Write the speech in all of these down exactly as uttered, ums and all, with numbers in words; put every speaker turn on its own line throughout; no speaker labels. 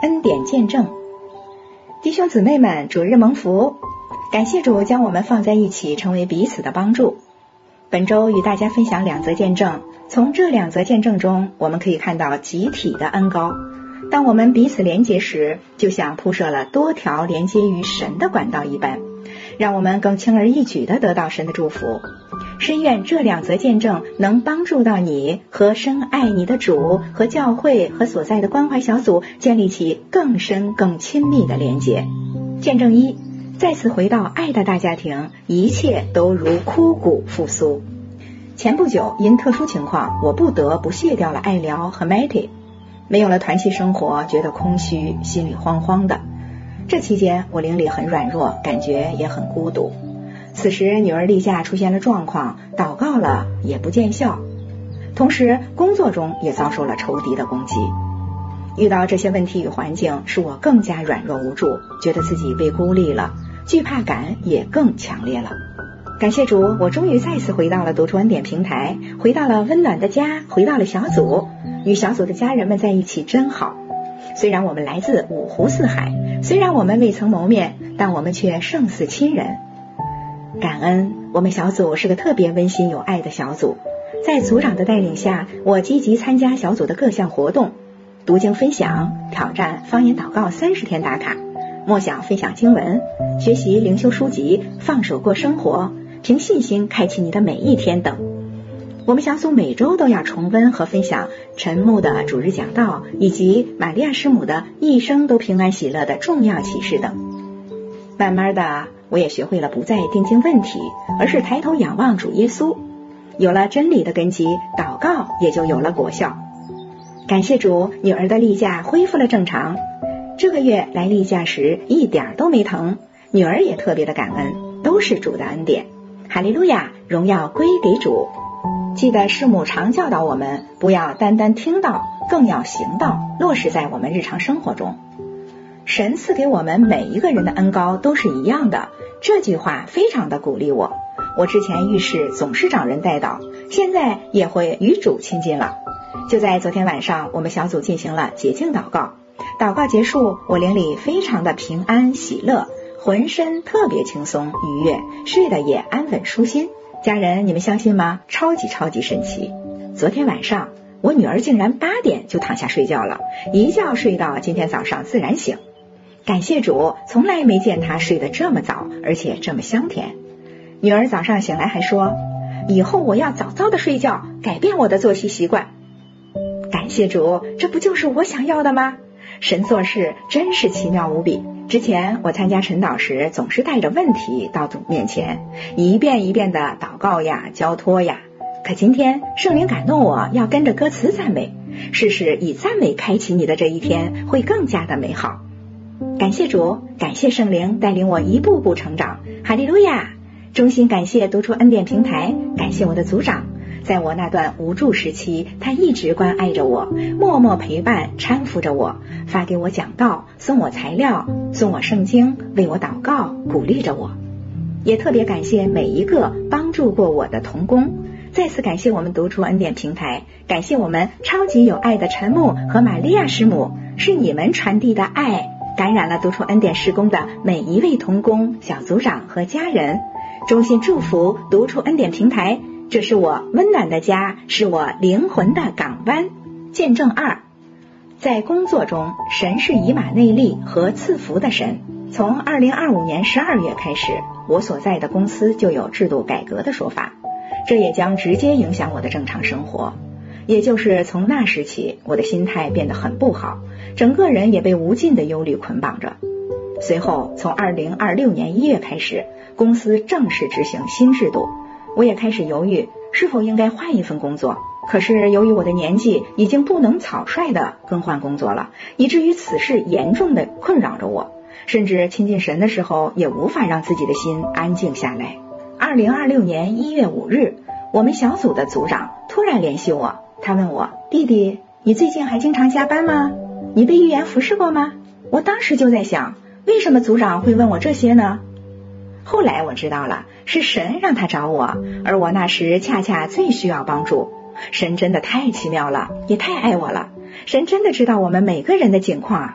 恩典见证。弟兄姊妹们，主日蒙福，感谢主将我们放在一起，成为彼此的帮助。本周与大家分享两则见证，从这两则见证中，我们可以看到集体的恩膏。当我们彼此连结时，就像铺设了多条连接于神的管道一般，让我们更轻而易举地得到神的祝福。深愿这两则见证能帮助到你和深爱你的主和教会和所在的关怀小组建立起更深更亲密的连结。见证一，再次回到爱的大家庭，一切都如枯骨复苏。前不久因特殊情况，我不得不卸掉了爱聊和 Matty， 没有了团契生活，觉得空虚，心里慌慌的。这期间我灵里很软弱，感觉也很孤独。此时女儿例假出现了状况，祷告了也不见效，同时工作中也遭受了仇敌的攻击。遇到这些问题与环境，使我更加软弱无助，觉得自己被孤立了，惧怕感也更强烈了。感谢主，我终于再次回到了读出恩典平台，回到了温暖的家，回到了小组，与小组的家人们在一起真好。虽然我们来自五湖四海，虽然我们未曾谋面，但我们却胜似亲人。感恩，我们小组是个特别温馨有爱的小组。在组长的带领下，我积极参加小组的各项活动，读经分享、挑战方言祷告三十天打卡，默想分享经文，学习灵修书籍，放手过生活，凭信心开启你的每一天等。我们小组每周都要重温和分享陈牧的主日讲道，以及玛利亚师母的一生都平安喜乐的重要启示等。慢慢的，我也学会了不再定睛问题，而是抬头仰望主耶稣。有了真理的根基，祷告也就有了果效。感谢主，女儿的例假恢复了正常。这个月来例假时一点都没疼，女儿也特别的感恩，都是主的恩典。哈利路亚，荣耀归给主。记得师母常教导我们，不要单单听到，更要行道，落实在我们日常生活中。神赐给我们每一个人的恩膏都是一样的，这句话非常的鼓励我。我之前遇事总是找人代祷，现在也会与主亲近了。就在昨天晚上，我们小组进行了洁净祷告，祷告结束，我灵里非常的平安喜乐，浑身特别轻松愉悦，睡得也安稳舒心。家人，你们相信吗？超级超级神奇。昨天晚上我女儿竟然八点就躺下睡觉了，一觉睡到今天早上自然醒。感谢主，从来没见她睡得这么早，而且这么香甜。女儿早上醒来还说，以后我要早早的睡觉，改变我的作息习惯。感谢主，这不就是我想要的吗？神做事真是奇妙无比。之前我参加晨祷时，总是带着问题到主面前，一遍一遍的祷告呀，交托呀。可今天圣灵感动我要跟着歌词赞美，试试以赞美开启你的这一天，会更加的美好。感谢主，感谢圣灵带领我一步步成长，哈利路亚！衷心感谢读出恩典平台，感谢我的组长，在我那段无助时期，他一直关爱着我，默默陪伴搀扶着我，发给我讲道，送我材料，送我圣经，为我祷告，鼓励着我。也特别感谢每一个帮助过我的同工，再次感谢我们读出恩典平台，感谢我们超级有爱的陈牧和玛利亚师母，是你们传递的爱感染了读出恩典事工的每一位同工、小组长和家人。衷心祝福读出恩典平台，这是我温暖的家，是我灵魂的港湾。见证二，在工作中，神是以马内利和赐福的神。从二零二五年十二月开始，我所在的公司就有制度改革的说法，这也将直接影响我的正常生活。也就是从那时起，我的心态变得很不好，整个人也被无尽的忧虑捆绑着。随后从二零二六年一月开始，公司正式执行新制度，我也开始犹豫是否应该换一份工作。可是由于我的年纪，已经不能草率的更换工作了，以至于此事严重的困扰着我，甚至亲近神的时候也无法让自己的心安静下来。二零二六年一月五日，我们小组的组长突然联系我，他问我，弟弟，你最近还经常加班吗？你被预言服侍过吗？我当时就在想，为什么组长会问我这些呢？后来我知道了，是神让他找我，而我那时恰恰最需要帮助。神真的太奇妙了，也太爱我了。神真的知道我们每个人的境况。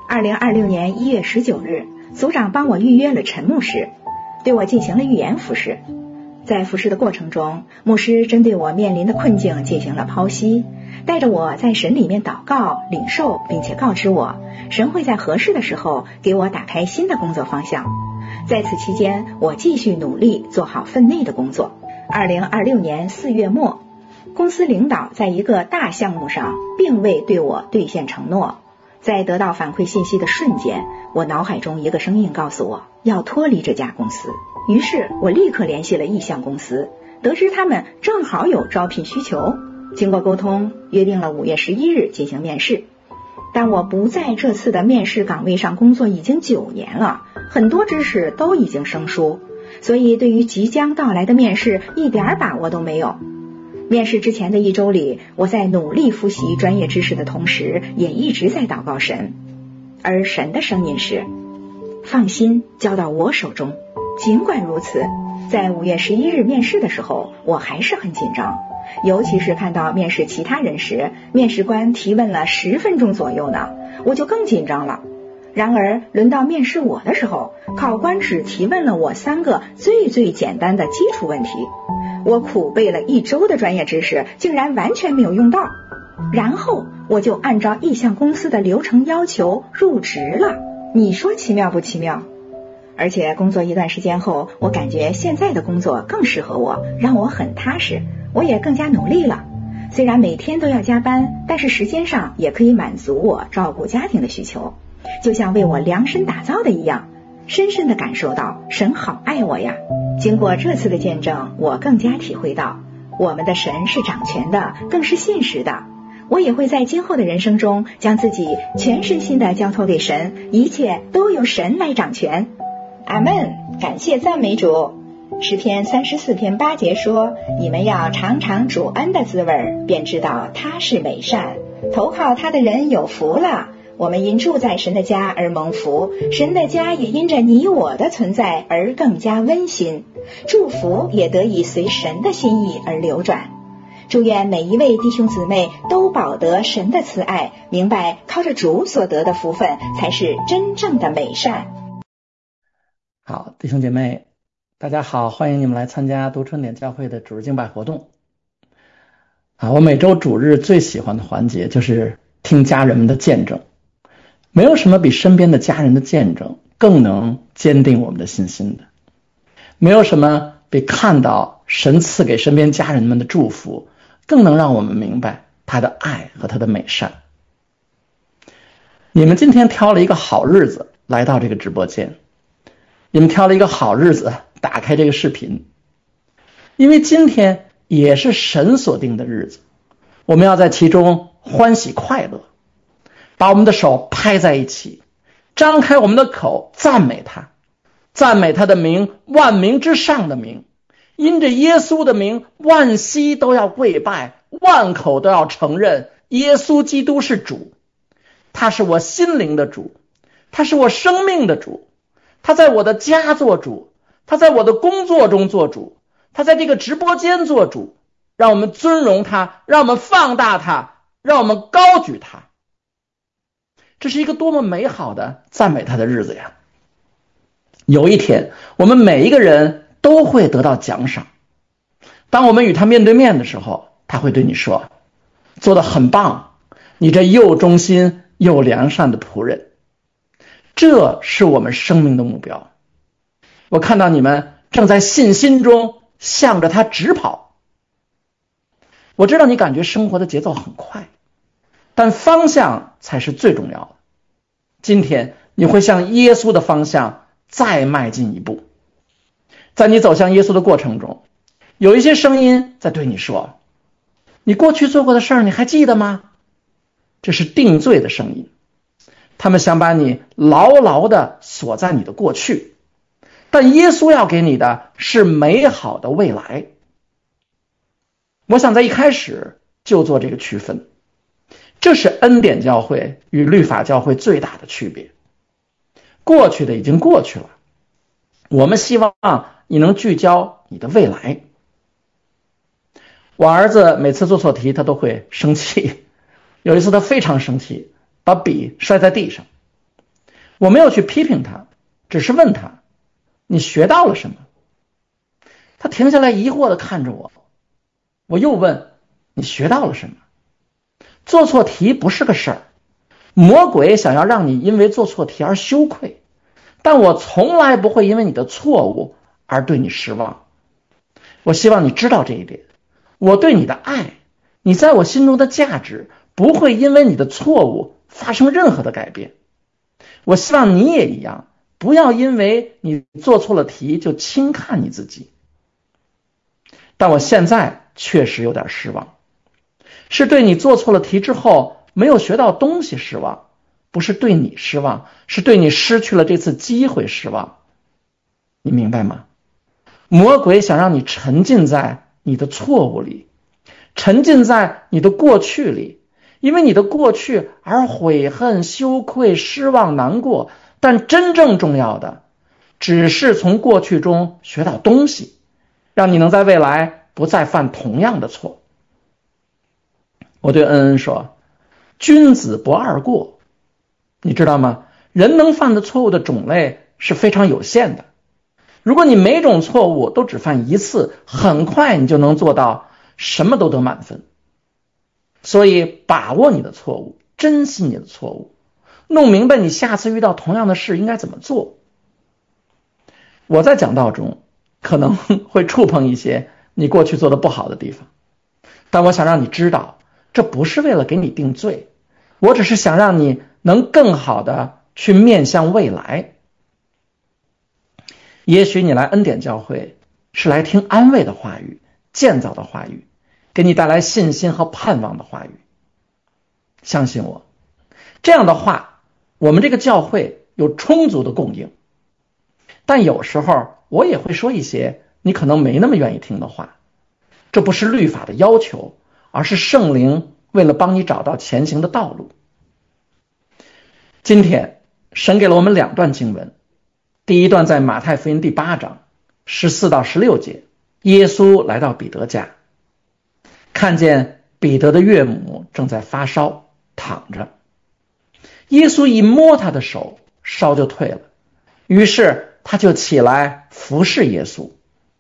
二零二六年一月十九日，组长帮我预约了陈牧师，对我进行了预言服事。在服事的过程中，牧师针对我面临的困境进行了剖析，带着我在神里面祷告、领受，并且告知我，神会在合适的时候给我打开新的工作方向。在此期间，我继续努力做好分内的工作。二零二六年四月末，公司领导在一个大项目上并未对我兑现承诺。在得到反馈信息的瞬间，我脑海中一个声音告诉我要脱离这家公司。于是我立刻联系了意向公司，得知他们正好有招聘需求。经过沟通，约定了五月十一日进行面试。但我不在这次的面试岗位上工作已经九年了，很多知识都已经生疏，所以对于即将到来的面试一点把握都没有。面试之前的一周里，我在努力复习专业知识的同时，也一直在祷告神。而神的声音是：放心，交到我手中。尽管如此，在五月十一日面试的时候，我还是很紧张，尤其是看到面试其他人时，面试官提问了十分钟左右呢，我就更紧张了。然而轮到面试我的时候，考官只提问了我三个最最简单的基础问题，我苦背了一周的专业知识竟然完全没有用到，然后我就按照意向公司的流程要求入职了。你说奇妙不奇妙？而且工作一段时间后，我感觉现在的工作更适合我，让我很踏实，我也更加努力了。虽然每天都要加班，但是时间上也可以满足我照顾家庭的需求，就像为我量身打造的一样，深深地感受到神好爱我呀。经过这次的见证，我更加体会到我们的神是掌权的，更是信实的。我也会在今后的人生中将自己全身心地交托给神，一切都由神来掌权。阿们，感谢赞美主。诗篇三十四篇八节说，你们要尝尝主恩的滋味，便知道他是美善，投靠他的人有福了。我们因住在神的家而蒙福，神的家也因着你我的存在而更加温馨，祝福也得以随神的心意而流转。祝愿每一位弟兄姊妹都饱得神的慈爱，明白靠着主所得的福分才是真正的美善。
好，弟兄姐妹大家好，欢迎你们来参加读春点教会的主日敬拜活动。啊，我每周主日最喜欢的环节就是听家人们的见证，没有什么比身边的家人的见证更能坚定我们的信心的，没有什么比看到神赐给身边家人们的祝福更能让我们明白他的爱和他的美善。你们今天挑了一个好日子来到这个直播间，你们挑了一个好日子打开这个视频，因为今天也是神所定的日子，我们要在其中欢喜快乐，把我们的手拍在一起，张开我们的口赞美他，赞美他的名，万名之上的名，因着耶稣的名，万膝都要跪拜，万口都要承认耶稣基督是主。他是我心灵的主，他是我生命的主，他在我的家做主，他在我的工作中做主，他在这个直播间做主。让我们尊荣他，让我们放大他，让我们高举他。这是一个多么美好的赞美他的日子呀！有一天我们每一个人都会得到奖赏，当我们与他面对面的时候，他会对你说，做得很棒，你这又忠心又良善的仆人。这是我们生命的目标。我看到你们正在信心中向着他直跑。我知道你感觉生活的节奏很快，但方向才是最重要的。今天你会向耶稣的方向再迈进一步。在你走向耶稣的过程中，有一些声音在对你说，你过去做过的事儿你还记得吗？这是定罪的声音，他们想把你牢牢地锁在你的过去，但耶稣要给你的是美好的未来。我想在一开始就做这个区分，这是恩典教会与律法教会最大的区别。过去的已经过去了，我们希望你能聚焦你的未来。我儿子每次做错题他都会生气，有一次他非常生气，把笔摔在地上， 我没有去批评他，只是问他，你学到了什么？他停下来疑惑地看着我，我又问，你学到了什么？做错题不是个事儿，魔鬼想要让你因为做错题而羞愧，但我从来不会因为你的错误而对你失望。我希望你知道这一点，我对你的爱，你在我心中的价值，不会因为你的错误发生任何的改变。我希望你也一样，不要因为你做错了题就轻看你自己。但我现在确实有点失望，是对你做错了题之后没有学到东西失望，不是对你失望，是对你失去了这次机会失望。你明白吗？魔鬼想让你沉浸在你的错误里，沉浸在你的过去里，因为你的过去而悔恨、羞愧、失望、难过。但真正重要的只是从过去中学到东西，让你能在未来不再犯同样的错。我对恩恩说，君子不二过，你知道吗？人能犯的错误的种类是非常有限的，如果你每种错误都只犯一次，很快你就能做到什么都得满分。所以把握你的错误，珍惜你的错误，弄明白你下次遇到同样的事应该怎么做。我在讲道中可能会触碰一些你过去做的不好的地方，但我想让你知道，这不是为了给你定罪，我只是想让你能更好的去面向未来。也许你来恩典教会是来听安慰的话语、建造的话语，给你带来信心和盼望的话语。相信我，这样的话我们这个教会有充足的供应。但有时候我也会说一些你可能没那么愿意听的话，这不是律法的要求，而是圣灵为了帮你找到前行的道路。今天神给了我们两段经文，第一段在马太福音第八章十四到十六节，耶稣来到彼得家，看见彼得的岳母正在发烧躺着，耶稣一摸他的手，烧就退了，于是他就起来服侍耶稣。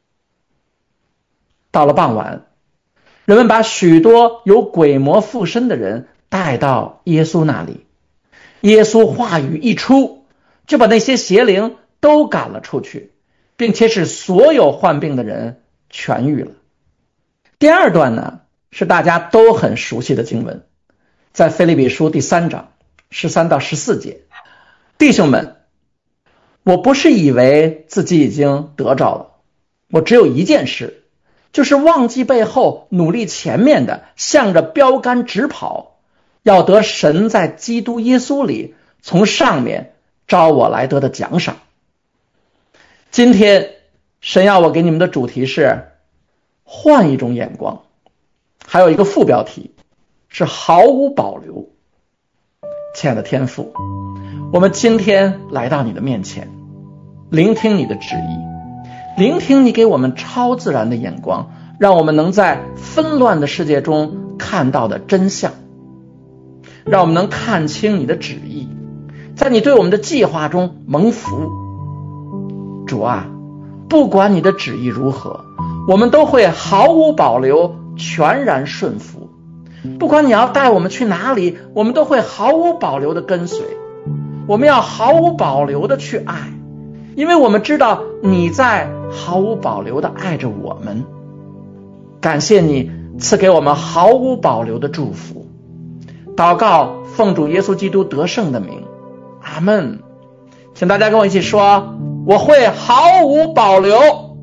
到了傍晚，人们把许多有鬼魔附身的人带到耶稣那里，耶稣话语一出，就把那些邪灵都赶了出去，并且使所有患病的人痊愈了。第二段呢，是大家都很熟悉的经文，在腓立比书第三章十三到十四节，弟兄们，我不是以为自己已经得着了，我只有一件事，就是忘记背后，努力前面的，向着标杆直跑，要得神在基督耶稣里从上面招我来得的奖赏。今天神要我给你们的主题是换一种眼光，还有一个副标题是毫无保留。亲爱的天父，我们今天来到你的面前，聆听你的旨意，聆听你给我们超自然的眼光，让我们能在纷乱的世界中看到的真相，让我们能看清你的旨意，在你对我们的计划中蒙福。主啊，不管你的旨意如何，我们都会毫无保留，全然顺服。不管你要带我们去哪里，我们都会毫无保留的跟随。我们要毫无保留的去爱，因为我们知道你在毫无保留的爱着我们。感谢你赐给我们毫无保留的祝福。祷告奉主耶稣基督得胜的名，阿们。请大家跟我一起说，我会毫无保留，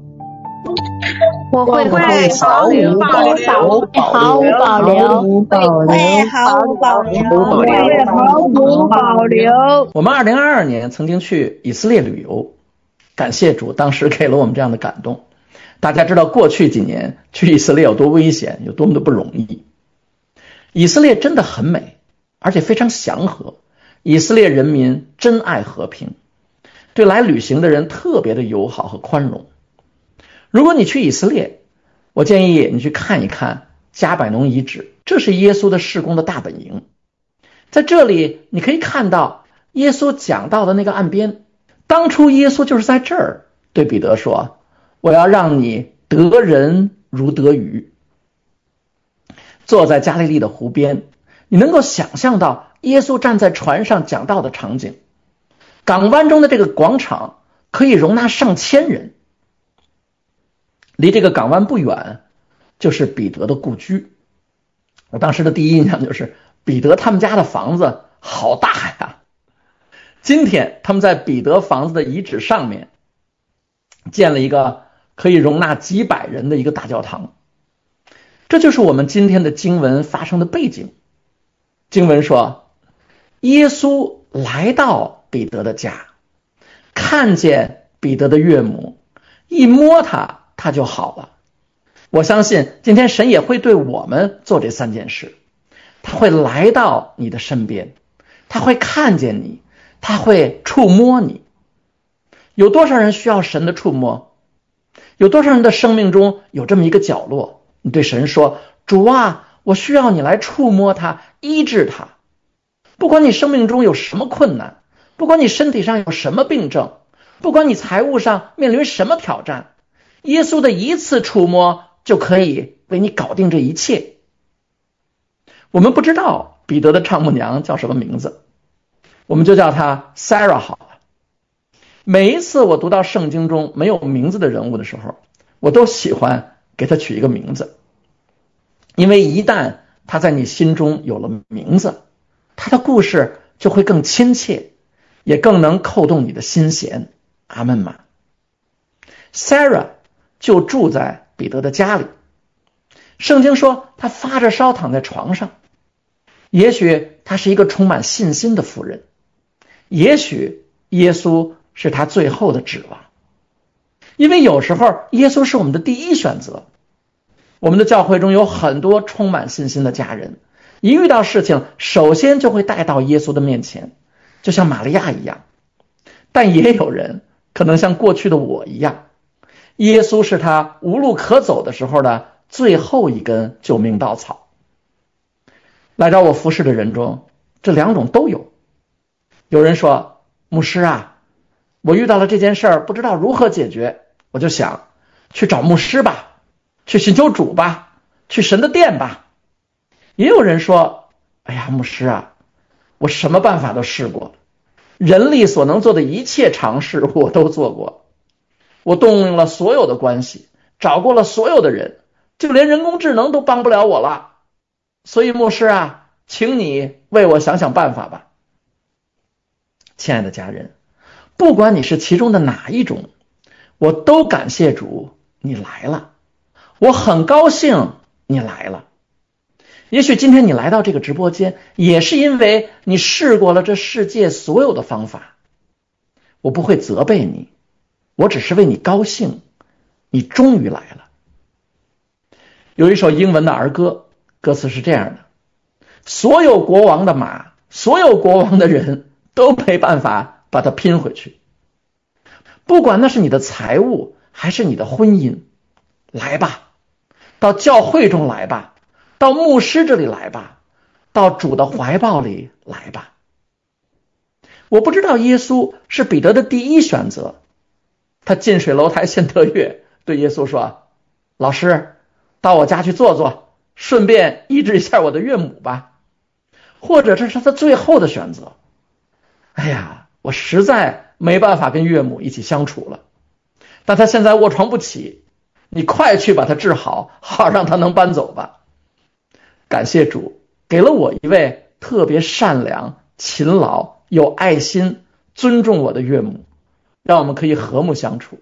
我会
毫无保留，
毫无保留，
会毫无保留，
会毫无保留。
我们二零二二年曾经去以色列旅游，感谢主，当时给了我们这样的感动。大家知道过去几年去以色列有多危险，有多么的不容易。以色列真的很美，而且非常祥和，以色列人民真爱和平，对来旅行的人特别的友好和宽容。如果你去以色列，我建议你去看一看加百农遗址，这是耶稣的事工的大本营。在这里你可以看到耶稣讲到的那个岸边。当初耶稣就是在这儿对彼得说，我要让你得人如得鱼。坐在加利利的湖边，你能够想象到耶稣站在船上讲道的场景。港湾中的这个广场可以容纳上千人，离这个港湾不远就是彼得的故居。我当时的第一印象就是彼得他们家的房子好大呀。今天他们在彼得房子的遗址上面建了一个可以容纳几百人的一个大教堂。这就是我们今天的经文发生的背景。经文说，耶稣来到彼得的家，看见彼得的岳母，一摸他，他就好了。我相信今天神也会对我们做这三件事。他会来到你的身边，他会看见你，他会触摸你。有多少人需要神的触摸？有多少人的生命中有这么一个角落，你对神说，主啊，我需要你来触摸他，医治他。不管你生命中有什么困难，不管你身体上有什么病症，不管你财务上面临什么挑战，耶稣的一次触摸就可以为你搞定这一切。我们不知道彼得的丈母娘叫什么名字，我们就叫她 Sarah 好了。每一次我读到圣经中没有名字的人物的时候，我都喜欢给他取一个名字，因为一旦他在你心中有了名字，他的故事就会更亲切，也更能扣动你的心弦。阿们吗？ Sarah 就住在彼得的家里。圣经说他发着烧躺在床上，也许他是一个充满信心的妇人，也许耶稣是他最后的指望。因为有时候耶稣是我们的第一选择。我们的教会中有很多充满信心的家人，一遇到事情首先就会带到耶稣的面前，就像玛利亚一样。但也有人可能像过去的我一样，耶稣是他无路可走的时候的最后一根救命稻草。来找我服侍的人中，这两种都有。有人说，牧师啊，我遇到了这件事儿，不知道如何解决，我就想去找牧师吧，去寻求主吧，去神的殿吧。也有人说，哎呀，牧师啊，我什么办法都试过，人力所能做的一切尝试我都做过，我动用了所有的关系，找过了所有的人，就连人工智能都帮不了我了。所以牧师啊，请你为我想想办法吧。亲爱的家人，不管你是其中的哪一种，我都感谢主你来了，我很高兴你来了。也许今天你来到这个直播间，也是因为你试过了这世界所有的方法。我不会责备你，我只是为你高兴，你终于来了。有一首英文的儿歌，歌词是这样的，所有国王的马，所有国王的人都没办法把它拼回去。不管那是你的财物还是你的婚姻，来吧，到教会中来吧，到牧师这里来吧，到主的怀抱里来吧。我不知道耶稣是彼得的第一选择，他近水楼台先得月，对耶稣说，老师，到我家去坐坐，顺便医治一下我的岳母吧。或者这是他最后的选择，哎呀，我实在没办法跟岳母一起相处了，但他现在卧床不起，你快去把他治好，好让他能搬走吧。感谢主给了我一位特别善良、勤劳、有爱心、尊重我的岳母，让我们可以和睦相处。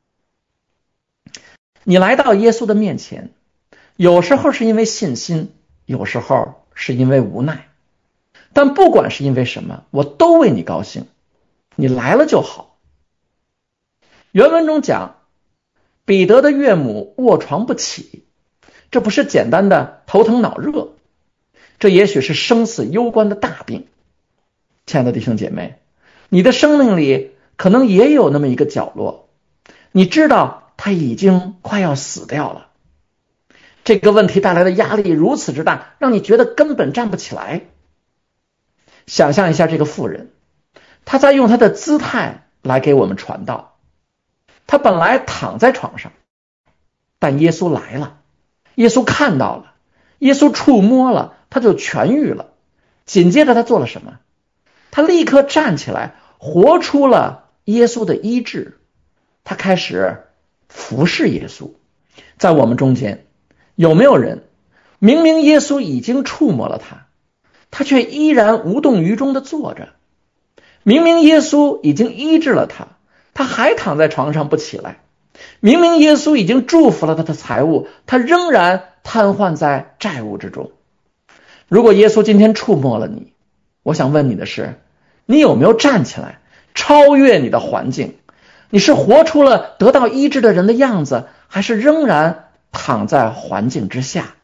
你来到耶稣的面前，有时候是因为信心，有时候是因为无奈，但不管是因为什么，我都为你高兴，你来了就好。原文中讲，彼得的岳母卧床不起，这不是简单的头疼脑热，这也许是生死攸关的大病。亲爱的弟兄姐妹，你的生命里可能也有那么一个角落，你知道他已经快要死掉了，这个问题带来的压力如此之大，让你觉得根本站不起来。想象一下这个妇人， 他在用他的姿态来给我们传道。他本来躺在床上，但耶稣来了，耶稣看到了，耶稣触摸了，他就痊愈了。紧接着他做了什么？他立刻站起来，活出了耶稣的医治。他开始服侍耶稣。在我们中间，有没有人明明耶稣已经触摸了他，他却依然无动于衷地坐着？明明耶稣已经医治了他，他还躺在床上不起来。明明耶稣已经祝福了他的财物，他仍然瘫痪在债务之中。如果耶稣今天触摸了你，我想问你的是，你有没有站起来超越你的环境？你是活出了得到医治的人的样子，还是仍然躺在环境之下？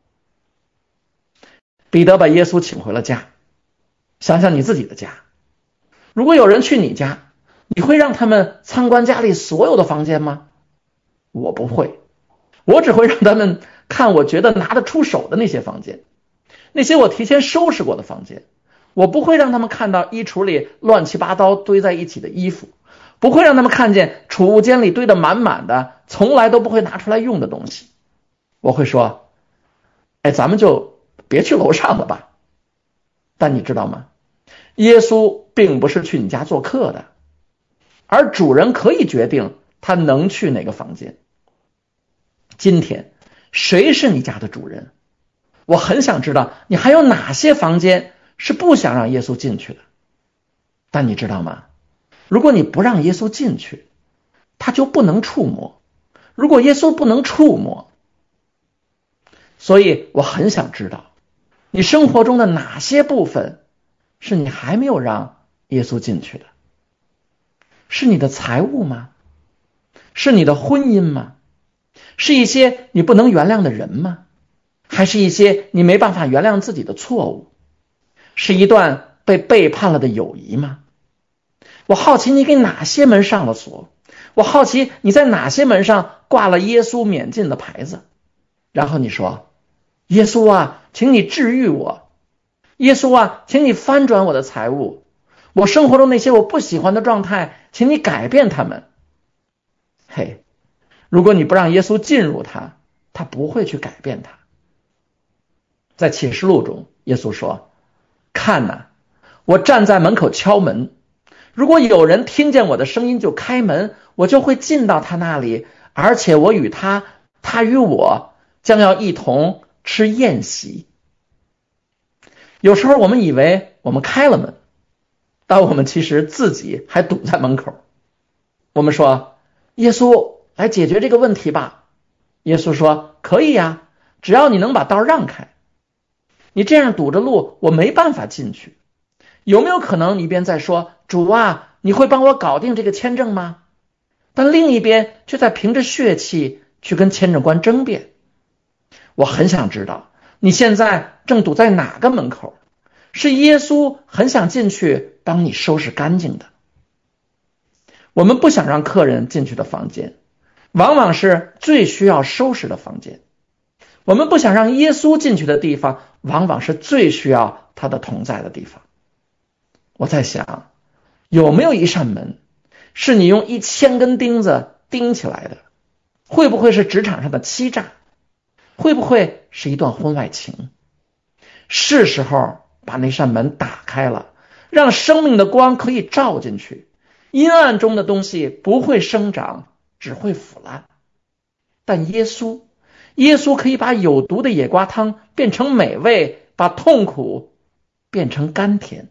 彼得把耶稣请回了家。想想你自己的家，如果有人去你家，你会让他们参观家里所有的房间吗？我不会，我只会让他们看我觉得拿得出手的那些房间，那些我提前收拾过的房间。我不会让他们看到衣橱里乱七八糟堆在一起的衣服，不会让他们看见储物间里堆得满满的从来都不会拿出来用的东西。我会说，哎，咱们就别去楼上了吧。但你知道吗？耶稣并不是去你家做客的，而主人可以决定他能去哪个房间。今天谁是你家的主人？我很想知道你还有哪些房间是不想让耶稣进去的。但你知道吗？如果你不让耶稣进去，他就不能触摸。如果耶稣不能触摸，所以我很想知道你生活中的哪些部分是你还没有让耶稣进去的。是你的财物吗？是你的婚姻吗？是一些你不能原谅的人吗？还是一些你没办法原谅自己的错误？是一段被背叛了的友谊吗？我好奇你给哪些门上了锁，我好奇你在哪些门上挂了耶稣免进的牌子。然后你说，耶稣啊，请你治愈我，耶稣啊，请你翻转我的财务，我生活中那些我不喜欢的状态，请你改变他们。嘿，如果你不让耶稣进入他，他不会去改变他。在启示录中，耶稣说，看哪，我站在门口敲门，如果有人听见我的声音就开门，我就会进到他那里，而且我与他，他与我将要一同吃宴席。有时候我们以为我们开了门，但我们其实自己还堵在门口。我们说，耶稣来解决这个问题吧。耶稣说，可以呀，只要你能把道让开。你这样堵着路，我没办法进去。有没有可能你一边在说，主啊，你会帮我搞定这个签证吗？但另一边却在凭着血气去跟签证官争辩。我很想知道你现在正堵在哪个门口，是耶稣很想进去帮你收拾干净的。我们不想让客人进去的房间，往往是最需要收拾的房间。我们不想让耶稣进去的地方，往往是最需要他的同在的地方。我在想，有没有一扇门是你用一千根钉子钉起来的？会不会是职场上的欺诈？会不会是一段婚外情？是时候把那扇门打开了，让生命的光可以照进去，阴暗中的东西不会生长，只会腐烂。但耶稣耶稣可以把有毒的野瓜汤变成美味，把痛苦变成甘甜。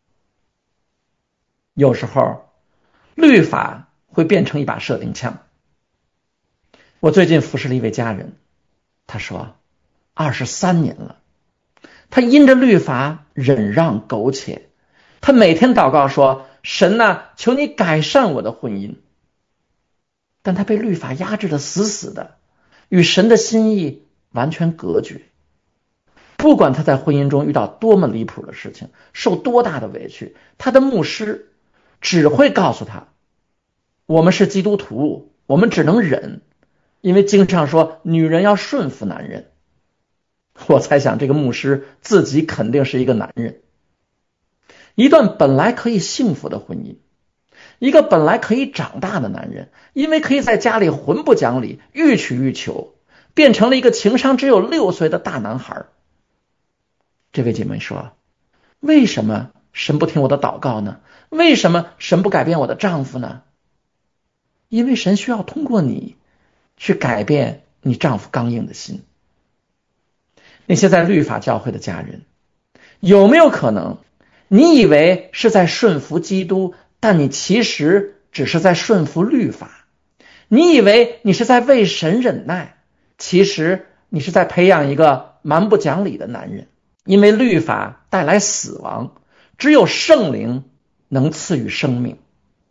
有时候律法会变成一把射钉枪。我最近服侍了一位家人，他说二十三年了，他因着律法忍让苟且，他每天祷告说，神啊，求你改善我的婚姻。但他被律法压制得死死的，与神的心意完全隔绝。不管他在婚姻中遇到多么离谱的事情，受多大的委屈，他的牧师只会告诉他，我们是基督徒，我们只能忍，因为经上说女人要顺服男人。我猜想这个牧师自己肯定是一个男人。 一段本来可以幸福的婚姻，一个本来可以长大的男人，因为可以在家里混不讲理，欲取欲求，变成了一个情商只有六岁的大男孩。这位姐妹说，为什么神不听我的祷告呢？为什么神不改变我的丈夫呢？因为神需要通过你去改变你丈夫刚硬的心。那些在律法教会的家人，有没有可能你以为是在顺服基督，但你其实只是在顺服律法？你以为你是在为神忍耐，其实你是在培养一个蛮不讲理的男人。因为律法带来死亡，只有圣灵能赐予生命。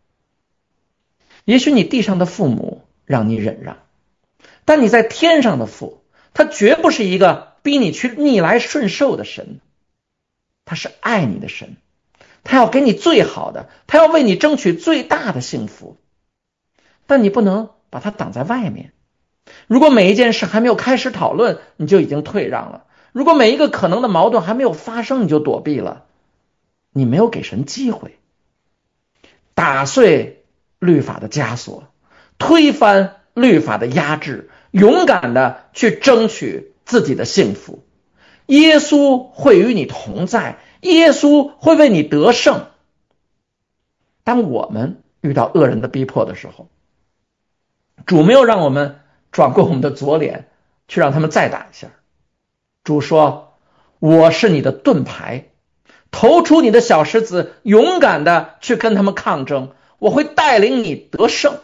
也许你地上的父母让你忍让，但你在天上的父，他绝不是一个逼你去逆来顺受的神，他是爱你的神，他要给你最好的，他要为你争取最大的幸福。但你不能把他挡在外面。如果每一件事还没有开始讨论，你就已经退让了；如果每一个可能的矛盾还没有发生，你就躲避了，你没有给神机会。打碎律法的枷锁，推翻律法的压制，勇敢的去争取自己的幸福。耶稣会与你同在，耶稣会为你得胜。当我们遇到恶人的逼迫的时候，主没有让我们转过我们的左脸去让他们再打一下。主说，我是你的盾牌，投出你的小石子，勇敢的去跟他们抗争，我会带领你得胜。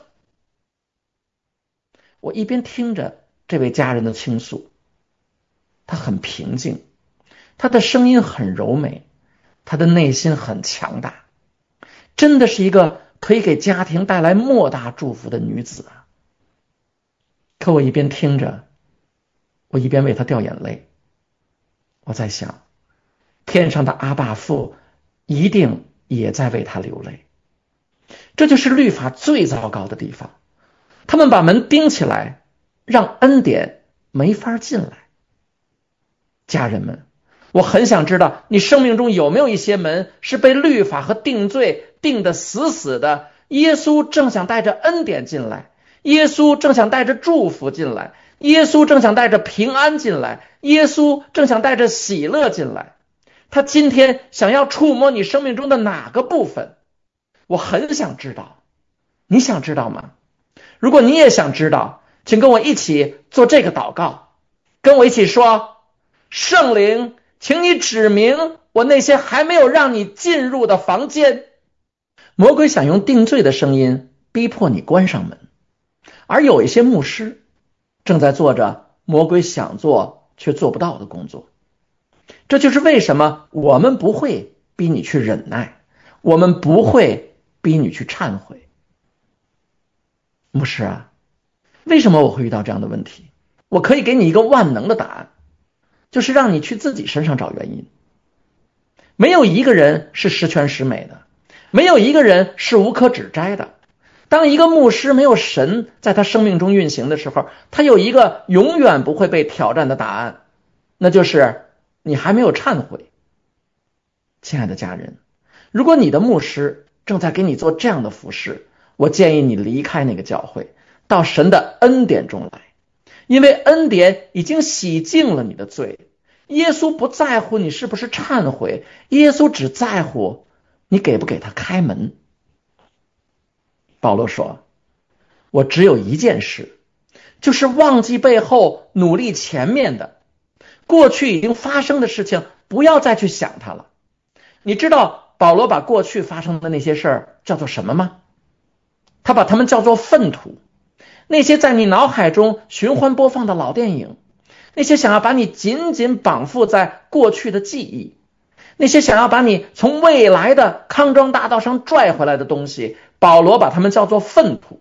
我一边听着这位家人的倾诉，他很平静，他的声音很柔美，他的内心很强大，真的是一个可以给家庭带来莫大祝福的女子啊。可我一边听着，我一边为他掉眼泪。我在想，天上的阿爸父一定也在为他流泪。这就是律法最糟糕的地方，他们把门钉起来，让恩典没法进来。家人们，我很想知道你生命中有没有一些门是被律法和定罪定得死死的，耶稣正想带着恩典进来，耶稣正想带着祝福进来，耶稣正想带着平安进来，耶稣正想带着喜乐进来。他今天想要触摸你生命中的哪个部分？我很想知道。你想知道吗？如果你也想知道，请跟我一起做这个祷告，跟我一起说，圣灵，请你指明我那些还没有让你进入的房间。魔鬼想用定罪的声音逼迫你关上门，而有一些牧师正在做着魔鬼想做却做不到的工作。这就是为什么我们不会逼你去忍耐，我们不会逼你去忏悔。牧师啊，为什么我会遇到这样的问题？我可以给你一个万能的答案，就是让你去自己身上找原因。没有一个人是十全十美的，没有一个人是无可指摘的。当一个牧师没有神在他生命中运行的时候，他有一个永远不会被挑战的答案，那就是你还没有忏悔。亲爱的家人，如果你的牧师正在给你做这样的服事，我建议你离开那个教会，到神的恩典中来，因为恩典已经洗净了你的罪。耶稣不在乎你是不是忏悔，耶稣只在乎你给不给他开门。保罗说，我只有一件事，就是忘记背后，努力前面的。过去已经发生的事情，不要再去想它了。你知道保罗把过去发生的那些事儿叫做什么吗？他把它们叫做粪土。那些在你脑海中循环播放的老电影，那些想要把你紧紧绑缚在过去的记忆，那些想要把你从未来的康庄大道上拽回来的东西，保罗把它们叫做粪土。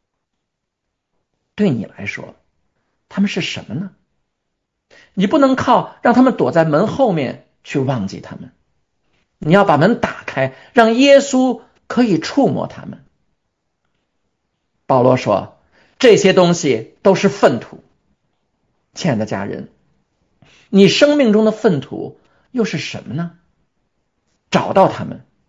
对你来说，他们是什么呢？你不能靠让他们躲在门后面去忘记他们，你要把门打开，让耶稣可以触摸他们。保罗说，这些东西都是粪土。亲爱的家人，你生命中的粪土又是什么呢？找到他们，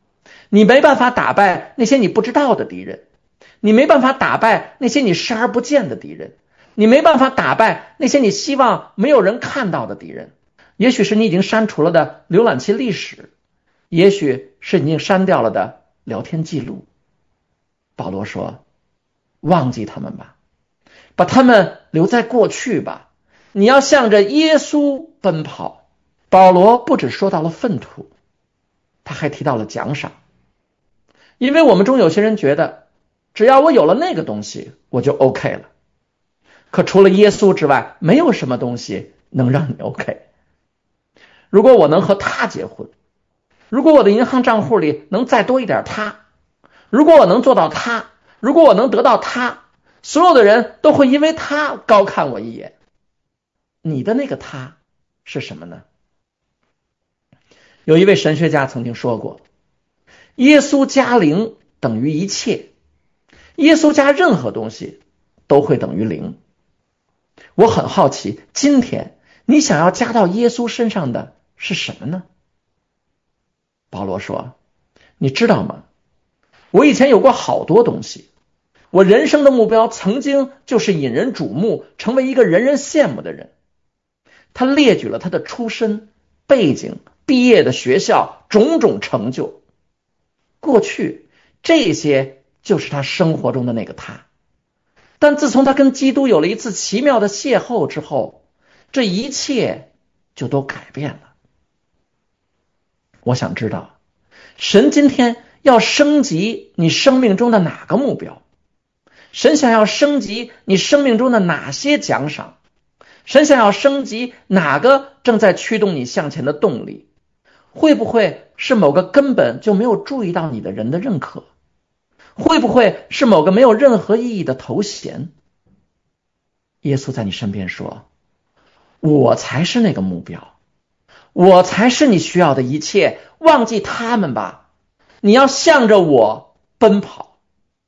你没办法打败那些你不知道的敌人，你没办法打败那些你视而不见的敌人，你没办法打败那些你希望没有人看到的敌人。也许是你已经删除了的浏览器历史，也许是你已经删掉了的聊天记录。保罗说，忘记他们吧，把他们留在过去吧，你要向着耶稣奔跑。保罗不只说到了粪土，他还提到了奖赏。因为我们中有些人觉得，只要我有了那个东西，我就 OK 了。可除了耶稣之外，没有什么东西能让你 OK。如果我能和他结婚，如果我的银行账户里能再多一点他，如果我能做到他，如果我能得到他，所有的人都会因为他高看我一眼。你的那个他是什么呢？有一位神学家曾经说过，耶稣加零等于一切，耶稣加任何东西都会等于零。我很好奇，今天你想要加到耶稣身上的是什么呢？保罗说，你知道吗？我以前有过好多东西，我人生的目标曾经就是引人瞩目，成为一个人人羡慕的人。他列举了他的出身、背景、毕业的学校、种种成就。过去这些就是他生活中的那个他，但自从他跟基督有了一次奇妙的邂逅之后，这一切就都改变了。我想知道，神今天要升级你生命中的哪个目标？神想要升级你生命中的哪些奖赏？神想要升级哪个正在驱动你向前的动力？会不会是某个根本就没有注意到你的人的认可？会不会是某个没有任何意义的头衔？耶稣在你身边说，我才是那个目标，我才是你需要的一切，忘记他们吧，你要向着我奔跑。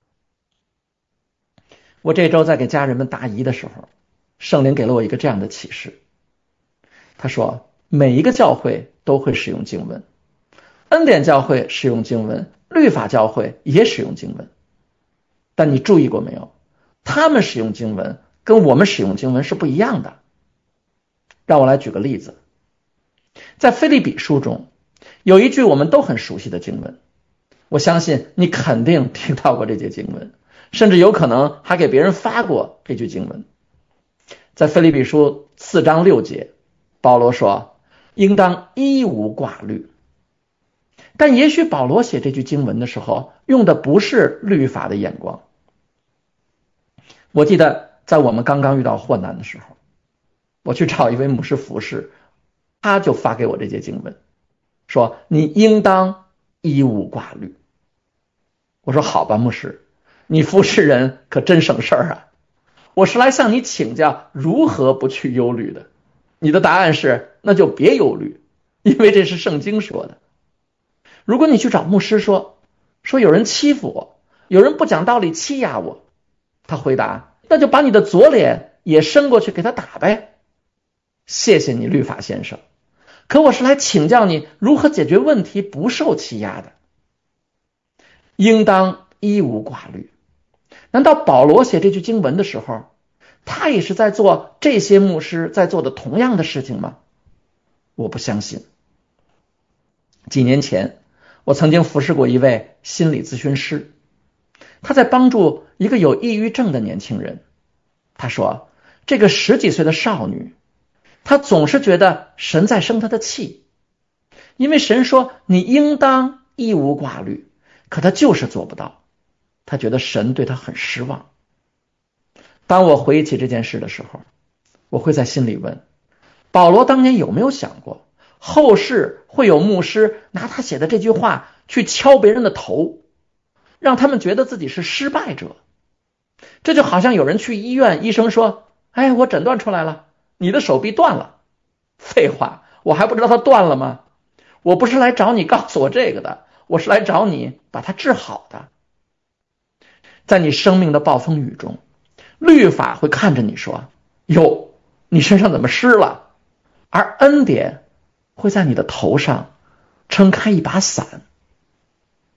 我这周在给家人们答疑的时候，圣灵给了我一个这样的启示。他说，每一个教会都会使用经文，恩典教会使用经文，律法教会也使用经文。但你注意过没有，他们使用经文跟我们使用经文是不一样的。让我来举个例子，在腓立比书中有一句我们都很熟悉的经文，我相信你肯定听到过这节经文，甚至有可能还给别人发过这句经文。在腓立比书四章六节，保罗说，应当一无挂虑。但也许保罗写这句经文的时候用的不是律法的眼光。我记得在我们刚刚遇到患难的时候，我去找一位牧师服侍，他就发给我这节经文，说你应当一无挂虑。我说好吧，牧师，你服侍人可真省事儿啊，我是来向你请教如何不去忧虑的。你的答案是，那就别忧虑，因为这是圣经说的。如果你去找牧师说，说有人欺负我，有人不讲道理欺压我，他回答，那就把你的左脸也伸过去给他打呗。谢谢你律法先生，可我是来请教你如何解决问题不受欺压的。应当一无挂虑。难道保罗写这句经文的时候，他也是在做这些牧师在做的同样的事情吗？我不相信。几年前我曾经服侍过一位心理咨询师，他在帮助一个有抑郁症的年轻人。他说，这个十几岁的少女，她总是觉得神在生她的气，因为神说你应当一无挂虑，可她就是做不到，她觉得神对她很失望。当我回忆起这件事的时候，我会在心里问，保罗当年有没有想过后世会有牧师拿他写的这句话去敲别人的头，让他们觉得自己是失败者？这就好像有人去医院，医生说，哎，我诊断出来了，你的手臂断了。废话，我还不知道它断了吗？我不是来找你告诉我这个的，我是来找你把它治好的。在你生命的暴风雨中，律法会看着你说，哟，你身上怎么湿了？而恩典会在你的头上撑开一把伞。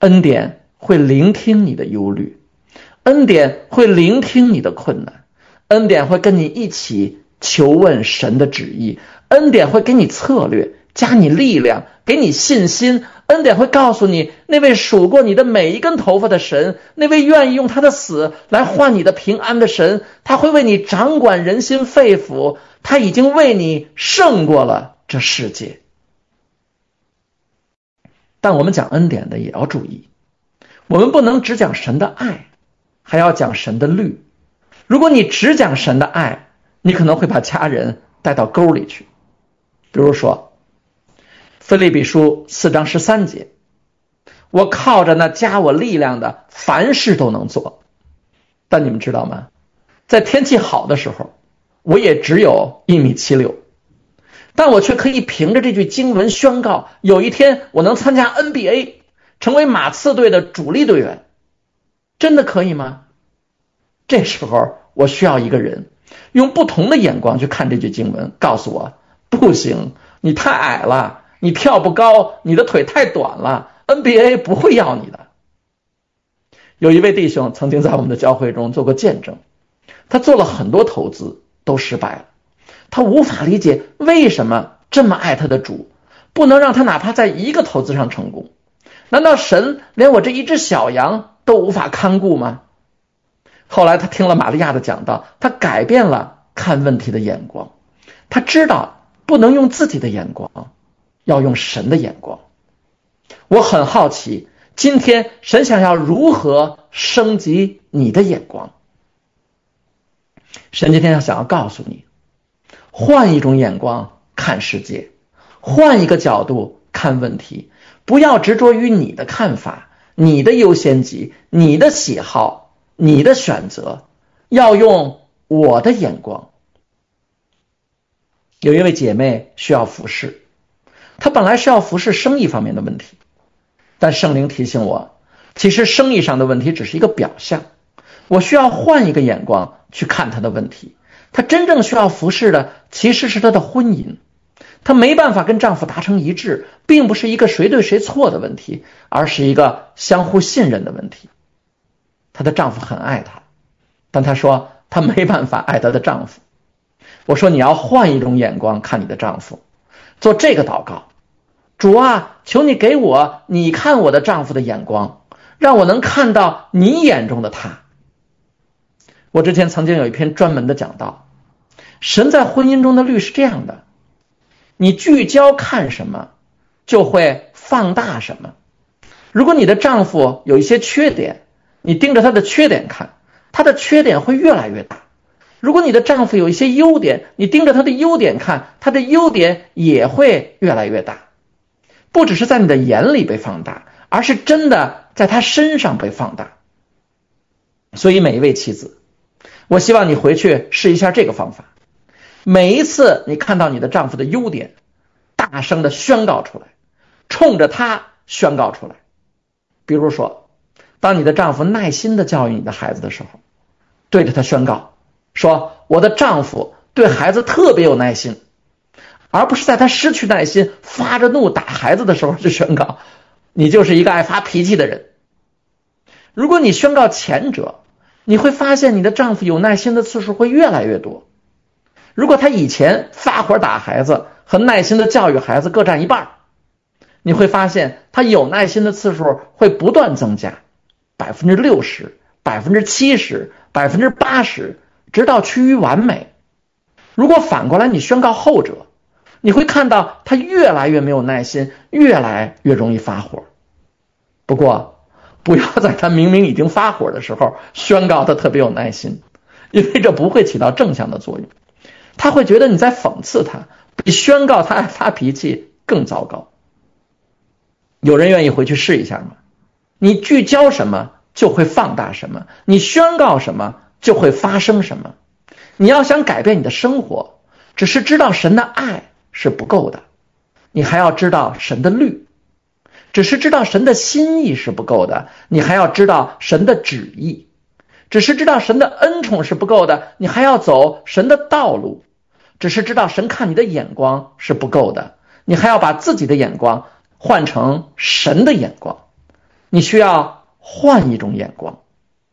恩典会聆听你的忧虑，恩典会聆听你的困难，恩典会跟你一起求问神的旨意，恩典会给你策略，加你力量，给你信心。恩典会告诉你，那位数过你的每一根头发的神，那位愿意用他的死来换你的平安的神，他会为你掌管人心肺腑，他已经为你胜过了这世界。但我们讲恩典的也要注意，我们不能只讲神的爱，还要讲神的律。如果你只讲神的爱，你可能会把家人带到沟里去。比如说腓立比书四章十三节，我靠着那加我力量的，凡事都能做。但你们知道吗？在天气好的时候，我也只有一米七六，但我却可以凭着这句经文宣告，有一天我能参加 N B A， 成为马刺队的主力队员。真的可以吗？这时候我需要一个人用不同的眼光去看这句经文，告诉我不行，你太矮了，你跳不高，你的腿太短了， N B A 不会要你的。有一位弟兄曾经在我们的教会中做过见证，他做了很多投资都失败了，他无法理解为什么这么爱他的主不能让他哪怕在一个投资上成功。难道神连我这一只小羊都无法看顾吗？后来他听了玛利亚的讲道，他改变了看问题的眼光，他知道不能用自己的眼光，要用神的眼光。我很好奇，今天神想要如何升级你的眼光？神今天想要告诉你，换一种眼光看世界，换一个角度看问题，不要执着于你的看法，你的优先级，你的喜好，你的选择，要用我的眼光。有一位姐妹需要服侍，她本来是要服侍生意方面的问题，但圣灵提醒我，其实生意上的问题只是一个表象，我需要换一个眼光去看她的问题。她真正需要服侍的其实是她的婚姻，她没办法跟丈夫达成一致，并不是一个谁对谁错的问题，而是一个相互信任的问题。她的丈夫很爱她，但她说她没办法爱她的丈夫。我说你要换一种眼光看你的丈夫，做这个祷告，主啊，求你给我你看我的丈夫的眼光，让我能看到你眼中的他。我之前曾经有一篇专门的讲道，神在婚姻中的律是这样的，你聚焦看什么，就会放大什么。如果你的丈夫有一些缺点，你盯着他的缺点看，他的缺点会越来越大。如果你的丈夫有一些优点，你盯着他的优点看，他的优点也会越来越大。不只是在你的眼里被放大，而是真的在他身上被放大。所以每一位妻子，我希望你回去试一下这个方法。每一次你看到你的丈夫的优点，大声的宣告出来，冲着他宣告出来。比如说，当你的丈夫耐心的教育你的孩子的时候，对着他宣告说，我的丈夫对孩子特别有耐心，而不是在他失去耐心发着怒打孩子的时候去宣告，你就是一个爱发脾气的人。如果你宣告前者，你会发现你的丈夫有耐心的次数会越来越多。如果他以前发火打孩子和耐心的教育孩子各占一半，你会发现他有耐心的次数会不断增加， 百分之六十、百分之七十、百分之八十，直到趋于完美。如果反过来你宣告后者，你会看到他越来越没有耐心，越来越容易发火。不过不要在他明明已经发火的时候宣告他特别有耐心，因为这不会起到正向的作用，他会觉得你在讽刺他，比宣告他爱发脾气更糟糕。有人愿意回去试一下吗？你聚焦什么就会放大什么，你宣告什么就会发生什么。你要想改变你的生活，只是知道神的爱是不够的，你还要知道神的律。只是知道神的心意是不够的，你还要知道神的旨意。只是知道神的恩宠是不够的，你还要走神的道路。只是知道神看你的眼光是不够的，你还要把自己的眼光换成神的眼光。 你需要换一种眼光。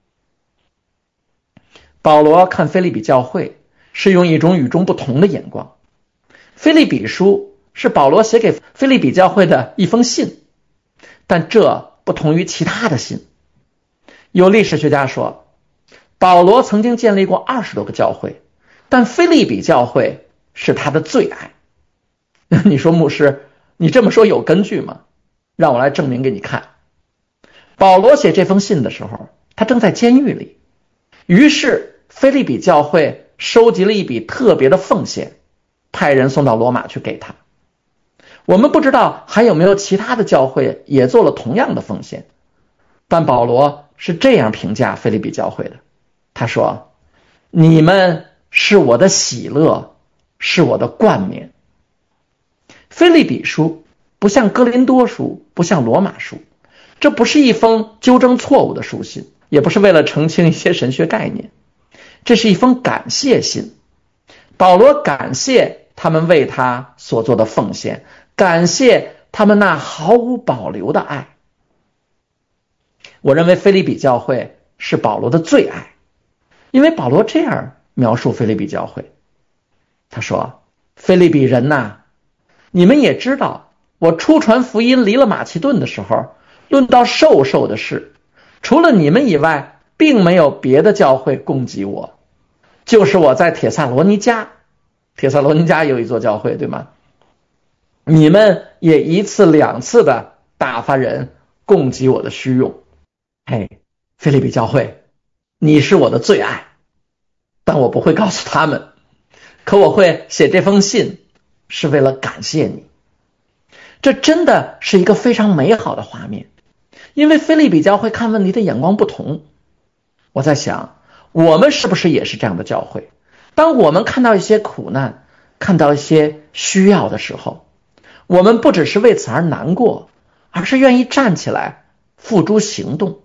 保罗看腓立比教会是用一种与众不同的眼光。腓立比书是保罗写给腓立比教会的一封信，但这不同于其他的信。有历史学家说，保罗曾经建立过二十多个教会，但腓立比教会是他的最爱。你说牧师，你这么说有根据吗？让我来证明给你看。保罗写这封信的时候，他正在监狱里，于是腓立比教会收集了一笔特别的奉献，派人送到罗马去给他。我们不知道还有没有其他的教会也做了同样的奉献，但保罗是这样评价腓立比教会的，他说，你们是我的喜乐，是我的冠冕。腓立比书不像哥林多书，不像罗马书，这不是一封纠正错误的书信，也不是为了澄清一些神学概念，这是一封感谢信。保罗感谢他们为他所做的奉献，感谢他们那毫无保留的爱。我认为腓立比教会是保罗的最爱，因为保罗这样描述腓立比教会，他说，腓立比人呐，你们也知道，我初传福音离了马其顿的时候，论到授受的事，除了你们以外，并没有别的教会供给我，就是我在帖撒罗尼迦，帖撒罗尼迦有一座教会，对吗？你们也一次两次的打发人供给我的需用。嘿，腓立比教会，你是我的最爱，但我不会告诉他们，可我会写这封信是为了感谢你。这真的是一个非常美好的画面，因为腓立比教会看问题的眼光不同。我在想，我们是不是也是这样的教会？当我们看到一些苦难，看到一些需要的时候，我们不只是为此而难过，而是愿意站起来付诸行动。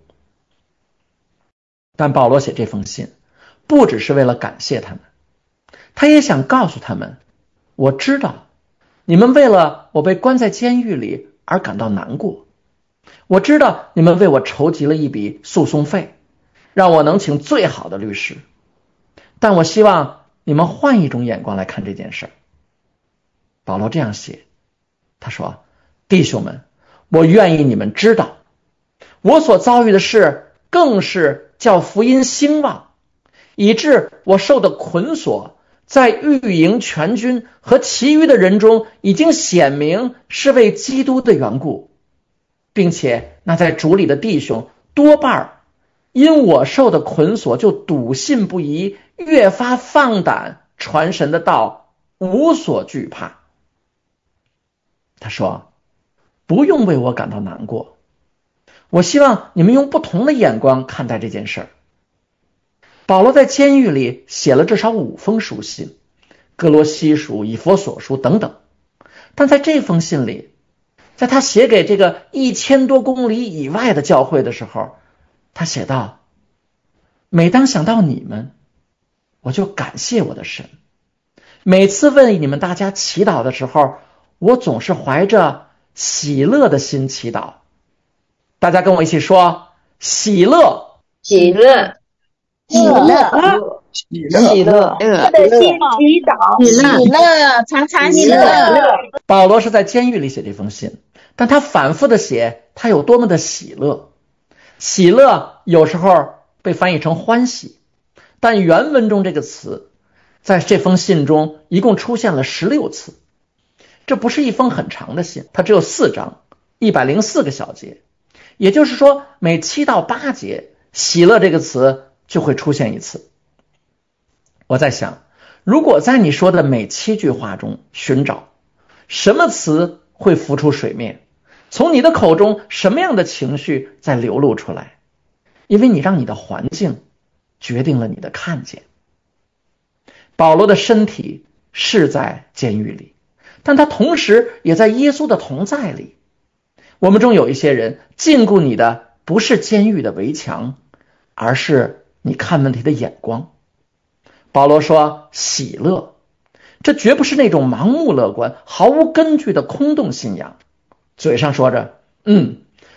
但保罗写这封信不只是为了感谢他们，他也想告诉他们，我知道你们为了我被关在监狱里而感到难过，我知道你们为我筹集了一笔诉讼费，让我能请最好的律师，但我希望你们换一种眼光来看这件事。保罗这样写，他说，弟兄们，我愿意你们知道，我所遭遇的事更是叫福音兴旺，以致我受的捆锁在御营全军和其余的人中已经显明是为基督的缘故，并且那在主里的弟兄多半因我受的捆锁就笃信不疑，越发放胆传神的道，无所惧怕。他说，不用为我感到难过，我希望你们用不同的眼光看待这件事儿。保罗在监狱里写了至少五封书信，哥罗西书、以弗所书等等，但在这封信里，在他写给这个一千多公里以外的教会的时候，他写道，每当想到你们，我就感谢我的神，每次为你们大家祈祷的时候，我总是怀着喜乐的心祈祷。大家跟我一起说，喜乐，
喜乐，
喜乐，
喜乐，
喜乐，
我的心祈祷，
喜乐，常常喜乐。
保罗是在监狱里写这封信，但他反复的写他有多么的喜乐。喜乐有时候被翻译成欢喜，但原文中这个词在这封信中一共出现了十六次。这不是一封很长的信，它只有四章，一百零四个小节，也就是说每七到八节喜乐这个词就会出现一次。我在想，如果在你说的每七句话中寻找什么词会浮出水面，从你的口中什么样的情绪在流露出来，因为你让你的环境决定了你的看见。保罗的身体是在监狱里，但他同时也在耶稣的同在里。我们中有一些人禁锢你的不是监狱的围墙，而是你看问题的眼光。保罗说喜乐，这绝不是那种盲目乐观毫无根据的空洞信仰，嘴上说着嗯，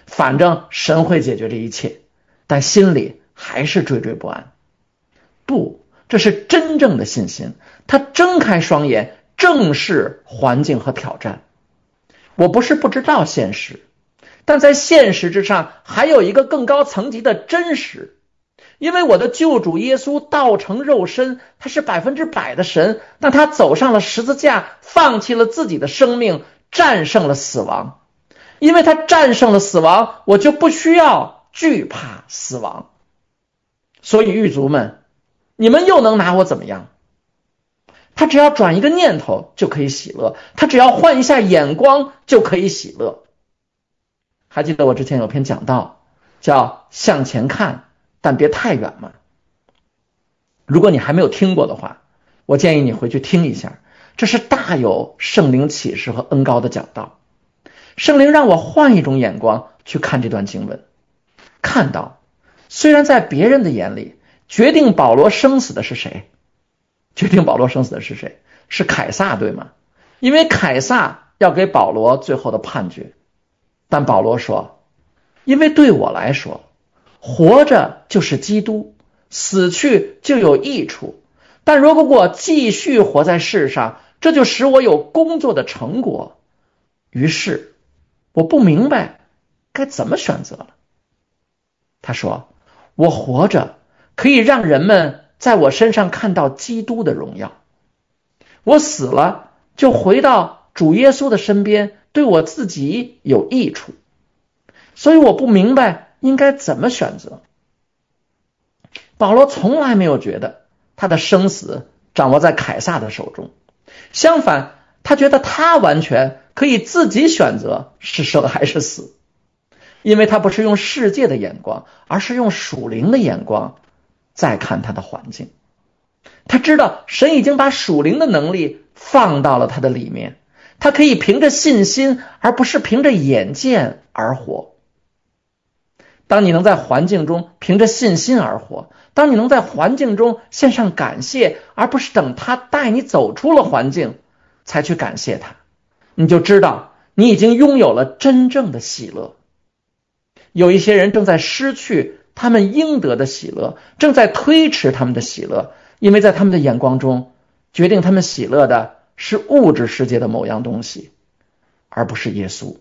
反正神会解决这一切，但心里还是惴惴不安。不，这是真正的信心，他睁开双眼，正视环境和挑战。我不是不知道现实，但在现实之上还有一个更高层级的真实。因为我的救主耶稣道成肉身，他是百分之百的神，但他走上了十字架，放弃了自己的生命，战胜了死亡。因为他战胜了死亡，我就不需要惧怕死亡。所以狱卒们，你们又能拿我怎么样？他只要转一个念头就可以喜乐，他只要换一下眼光就可以喜乐。还记得我之前有篇讲道叫向前看但别太远嘛。如果你还没有听过的话，我建议你回去听一下，这是大有圣灵启示和恩膏的讲道。圣灵让我换一种眼光去看这段经文，看到虽然在别人的眼里，决定保罗生死的是谁？决定保罗生死的是谁？是凯撒，对吗？因为凯撒要给保罗最后的判决。但保罗说，因为对我来说，活着就是基督，死去就有益处。但如果我继续活在世上，这就使我有工作的成果。于是我不明白该怎么选择了。他说，我活着可以让人们在我身上看到基督的荣耀，我死了就回到主耶稣的身边，对我自己有益处。所以我不明白应该怎么选择。保罗从来没有觉得他的生死掌握在凯撒的手中，相反，他觉得他完全可以自己选择是生还是死，因为他不是用世界的眼光，而是用属灵的眼光再看他的环境。他知道神已经把属灵的能力放到了他的里面，他可以凭着信心而不是凭着眼见而活。当你能在环境中凭着信心而活，当你能在环境中献上感谢，而不是等他带你走出了环境才去感谢他，你就知道你已经拥有了真正的喜乐。有一些人正在失去他们应得的喜乐，正在推迟他们的喜乐，因为在他们的眼光中，决定他们喜乐的是物质世界的某样东西，而不是耶稣。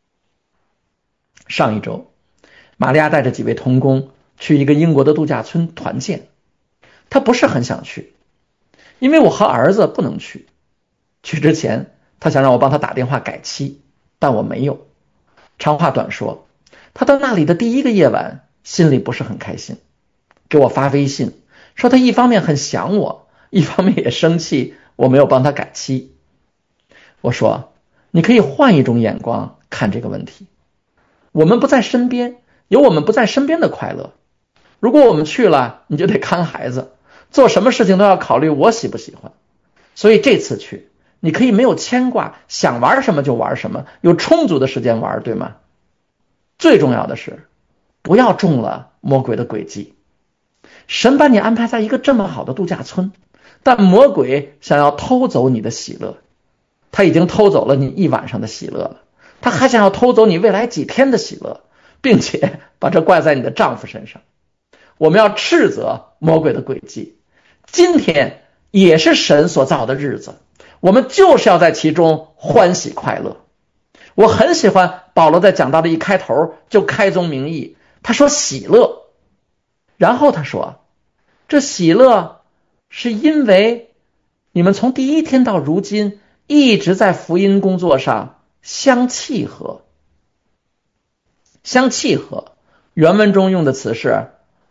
上一周玛利亚带着几位同工去一个英国的度假村团建，她不是很想去，因为我和儿子不能去。去之前她想让我帮她打电话改期，但我没有。长话短说，她到那里的第一个夜晚心里不是很开心，给我发微信说她一方面很想我，一方面也生气我没有帮她改期。我说，你可以换一种眼光看这个问题，我们不在身边，有我们不在身边的快乐。如果我们去了，你就得看孩子，做什么事情都要考虑我喜不喜欢。所以这次去，你可以没有牵挂，想玩什么就玩什么，有充足的时间玩，对吗？最重要的是，不要中了魔鬼的诡计。神把你安排在一个这么好的度假村，但魔鬼想要偷走你的喜乐。他已经偷走了你一晚上的喜乐了，他还想要偷走你未来几天的喜乐，并且把这怪在你的丈夫身上。我们要斥责魔鬼的诡计。今天也是神所造的日子，我们就是要在其中欢喜快乐。我很喜欢保罗在讲道的一开头就开宗明义，他说喜乐，然后他说，这喜乐是因为你们从第一天到如今一直在福音工作上相契合。相契合原文中用的词是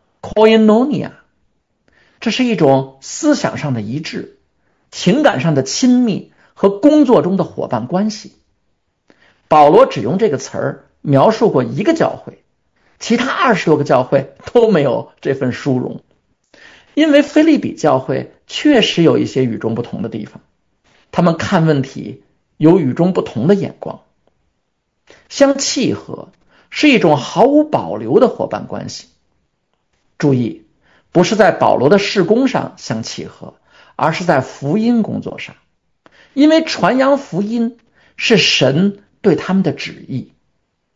koinonia， 这是一种思想上的一致，情感上的亲密和工作中的伙伴关系。保罗只用这个词儿描述过一个教会，其他二十多个教会都没有这份殊荣。因为腓立比教会确实有一些与众不同的地方，他们看问题有与众不同的眼光。相契合是一种毫无保留的伙伴关系。注意，不是在保罗的事工上相契合，而是在福音工作上，因为传扬福音是神对他们的旨意。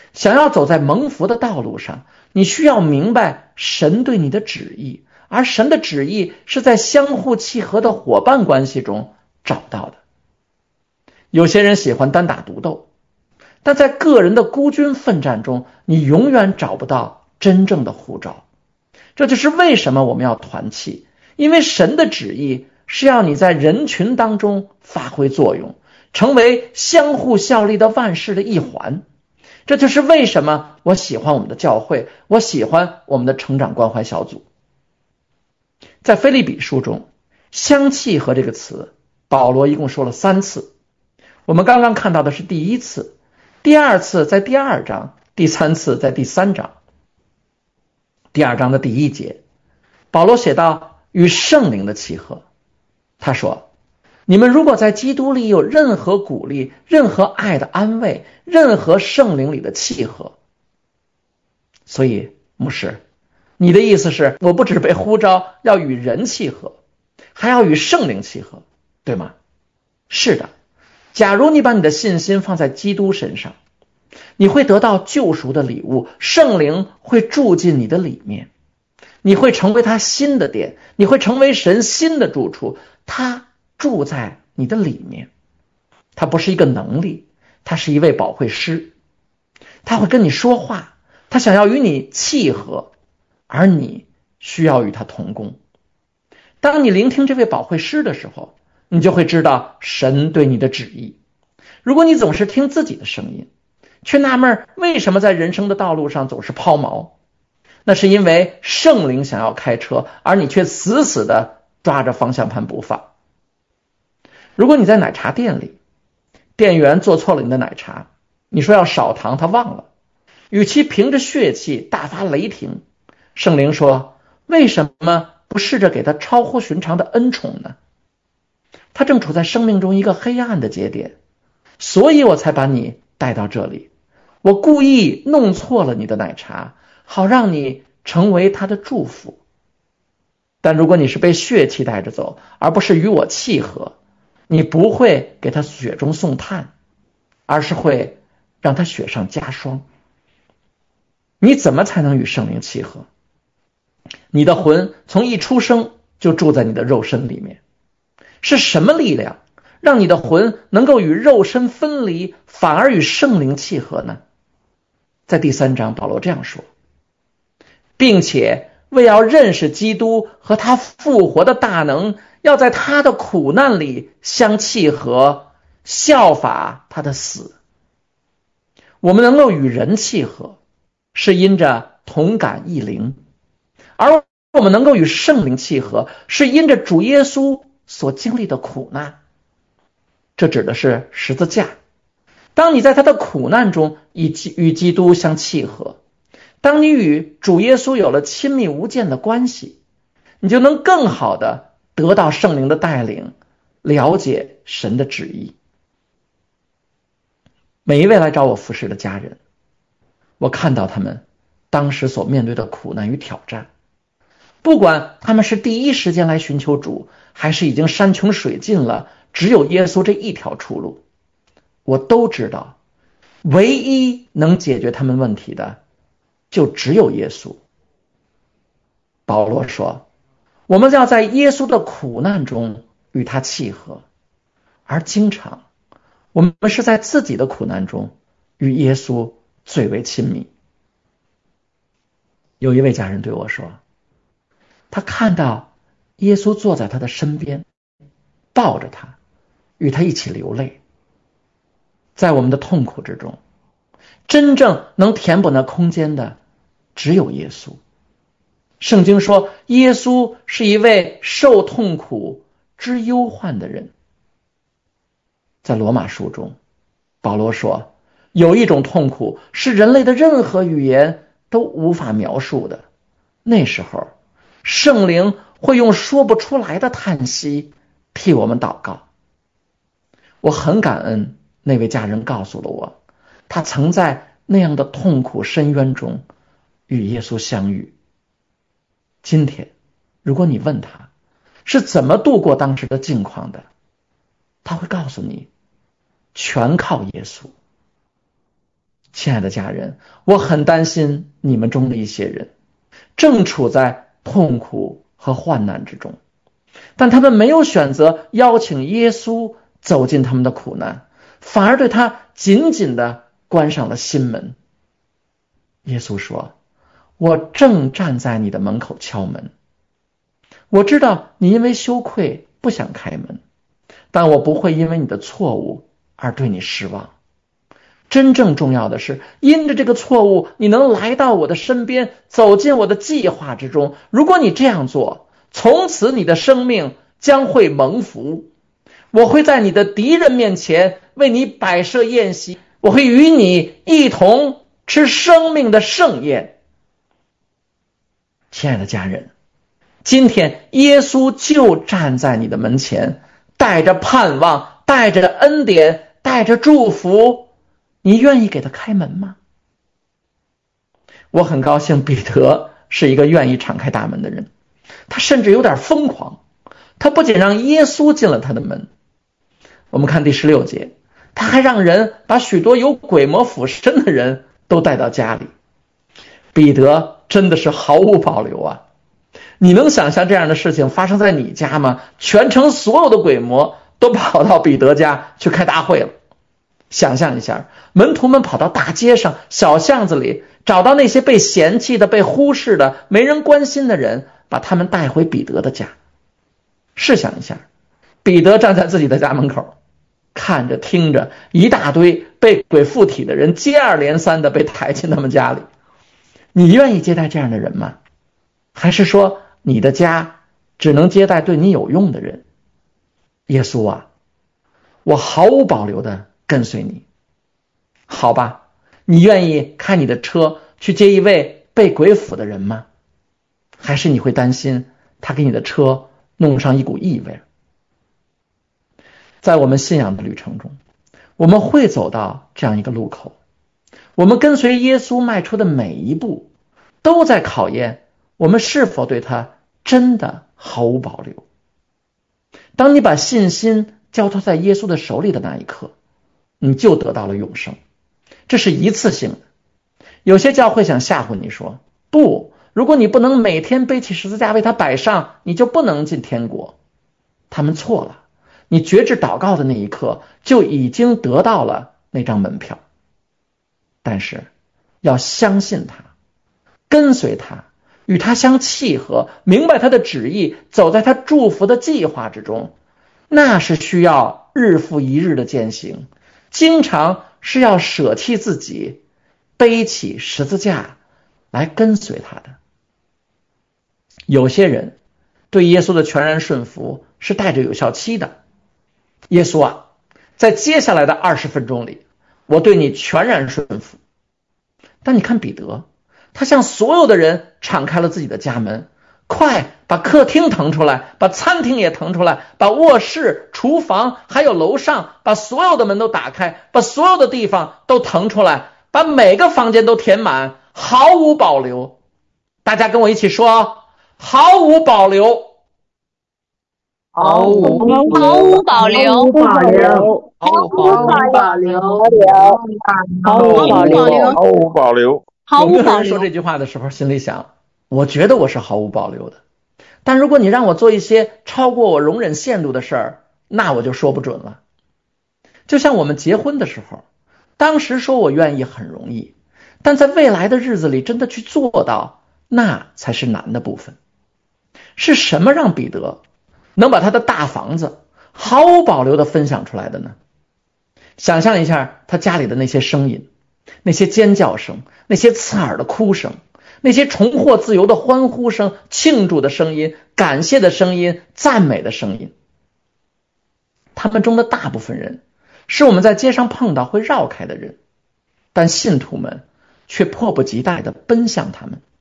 想要走在蒙福的道路上，你需要明白神对你的旨意，而神的旨意是在相互契合的伙伴关系中找到的。有些人喜欢单打独斗，但在个人的孤军奋战中，你永远找不到真正的呼召。这就是为什么我们要团契，因为神的旨意是要你在人群当中发挥作用，成为相互效力的万事的一环。这就是为什么我喜欢我们的教会，我喜欢我们的成长关怀小组。在腓立比书中，相契合这个词保罗一共说了三次，我们刚刚看到的是第一次，第二次在第二章，第三次在第三章。第二章的第一节，保罗写到与圣灵的契合，他说，你们如果在基督里有任何鼓励，任何爱的安慰，任何圣灵里的契合。所以牧师，你的意思是我不只被呼召要与人契合，还要与圣灵契合，对吗？是的，假如你把你的信心放在基督身上，你会得到救赎的礼物，圣灵会住进你的里面，你会成为他新的殿，你会成为神新的住处，他住在你的里面。他不是一个能力，他是一位保惠师，他会跟你说话，他想要与你契合，而你需要与他同工。当你聆听这位保惠师的时候，你就会知道神对你的旨意。如果你总是听自己的声音，却纳闷为什么在人生的道路上总是抛锚，那是因为圣灵想要开车，而你却死死地抓着方向盘不放。如果你在奶茶店里，店员做错了你的奶茶，你说要少糖，他忘了，与其凭着血气大发雷霆，圣灵说，为什么不试着给他超乎寻常的恩宠呢？他正处在生命中一个黑暗的节点，所以我才把你带到这里，我故意弄错了你的奶茶，好让你成为他的祝福。但如果你是被血气带着走，而不是与我契合，你不会给他雪中送炭，而是会让他雪上加霜。你怎么才能与圣灵契合？你的魂从一出生就住在你的肉身里面，是什么力量让你的魂能够与肉身分离，反而与圣灵契合呢？在第三章，保罗这样说，并且为要认识基督和他复活的大能，要在他的苦难里相契合，效法他的死。我们能够与人契合，是因着同感一灵，而我们能够与圣灵契合，是因着主耶稣所经历的苦难。这指的是十字架。当你在他的苦难中与基督相契合，当你与主耶稣有了亲密无间的关系，你就能更好的得到圣灵的带领，了解神的旨意。每一位来找我服侍的家人，我看到他们当时所面对的苦难与挑战，不管他们是第一时间来寻求主，还是已经山穷水尽了，只有耶稣这一条出路，我都知道唯一能解决他们问题的就只有耶稣。保罗说，我们要在耶稣的苦难中与他契合，而经常我们是在自己的苦难中与耶稣最为亲密。有一位家人对我说，他看到耶稣坐在他的身边，抱着他，与他一起流泪。在我们的痛苦之中，真正能填补那空间的只有耶稣。圣经说，耶稣是一位受痛苦之忧患的人。在罗马书中，保罗说，有一种痛苦是人类的任何语言都无法描述的，那时候圣灵会用说不出来的叹息替我们祷告。我很感恩那位家人告诉了我，他曾在那样的痛苦深渊中与耶稣相遇。今天如果你问他是怎么度过当时的境况的，他会告诉你，全靠耶稣。 亲爱的家人，我很担心你们中的一些人正处在痛苦和患难之中，但他们没有选择邀请耶稣走进他们的苦难，反而对他紧紧地关上了心门。耶稣说，我正站在你的门口敲门，我知道你因为羞愧不想开门，但我不会因为你的错误而对你失望。真正重要的是，因着这个错误，你能来到我的身边，走进我的计划之中。如果你这样做，从此你的生命将会蒙福。我会在你的敌人面前为你摆设宴席，我会与你一同吃生命的盛宴。亲爱的家人，今天耶稣就站在你的门前，带着盼望，带着恩典，带着祝福，你愿意给他开门吗？我很高兴彼得是一个愿意敞开大门的人，他甚至有点疯狂，他不仅让耶稣进了他的门，我们看第十六节，他还让人把许多有鬼魔附身的人都带到家里。彼得真的是毫无保留啊！你能想象这样的事情发生在你家吗？全城所有的鬼魔都跑到彼得家去开大会了。想象一下，门徒们跑到大街上、小巷子里，找到那些被嫌弃的、被忽视的、没人关心的人，把他们带回彼得的家。试想一下，彼得站在自己的家门口，看着听着一大堆被鬼附体的人接二连三的被抬进他们家里，你愿意接待这样的人吗？还是说你的家只能接待对你有用的人？耶稣啊，我毫无保留的跟随你。好吧，你愿意开你的车去接一位被鬼附的人吗？还是你会担心他给你的车弄上一股异味？在我们信仰的旅程中，我们会走到这样一个路口，我们跟随耶稣迈出的每一步都在考验我们是否对他真的毫无保留。当你把信心交托在耶稣的手里的那一刻，你就得到了永生。这是一次性的。有些教会想吓唬你说，不，如果你不能每天背起十字架为他摆上，你就不能进天国。他们错了，你决志祷告的那一刻就已经得到了那张门票。但是要相信他，跟随他，与他相契合，明白他的旨意，走在他祝福的计划之中，那是需要日复一日的践行，经常是要舍弃自己，背起十字架来跟随他的。有些人对耶稣的全然顺服是带着有效期的。耶稣啊，在接下来的二十分钟里，我对你全然顺服。但你看彼得，他向所有的人敞开了自己的家门，快把客厅腾出来，把餐厅也腾出来，把卧室、厨房还有楼上，把所有的门都打开，把所有的地方都腾出来，把每个房间都填满，毫无保留。大家跟我一起说，毫无保留。
毫无
毫无保留，
保留，
毫无保留，
毫无保留，
毫无保留。
毫无保
有没有人说
留。
这句话的时候心里想，我觉得我是毫无保留的，但如果你让我做一些超过我容忍限度的事儿，那我就说不准了。就像我们结婚的时候，当时说我愿意很容易，但在未来的日子里真的去做到，那才是难的部分。是什么让彼得能把他的大房子毫无保留地分享出来的呢？想象一下他家里的那些声音，那些尖叫声，那些刺耳的哭声，那些重获自由的欢呼声，庆祝的声音，感谢的声音，赞美的声音。他们中的大部分人是我们在街上碰到会绕开的人，但信徒们却迫不及待地奔向他们。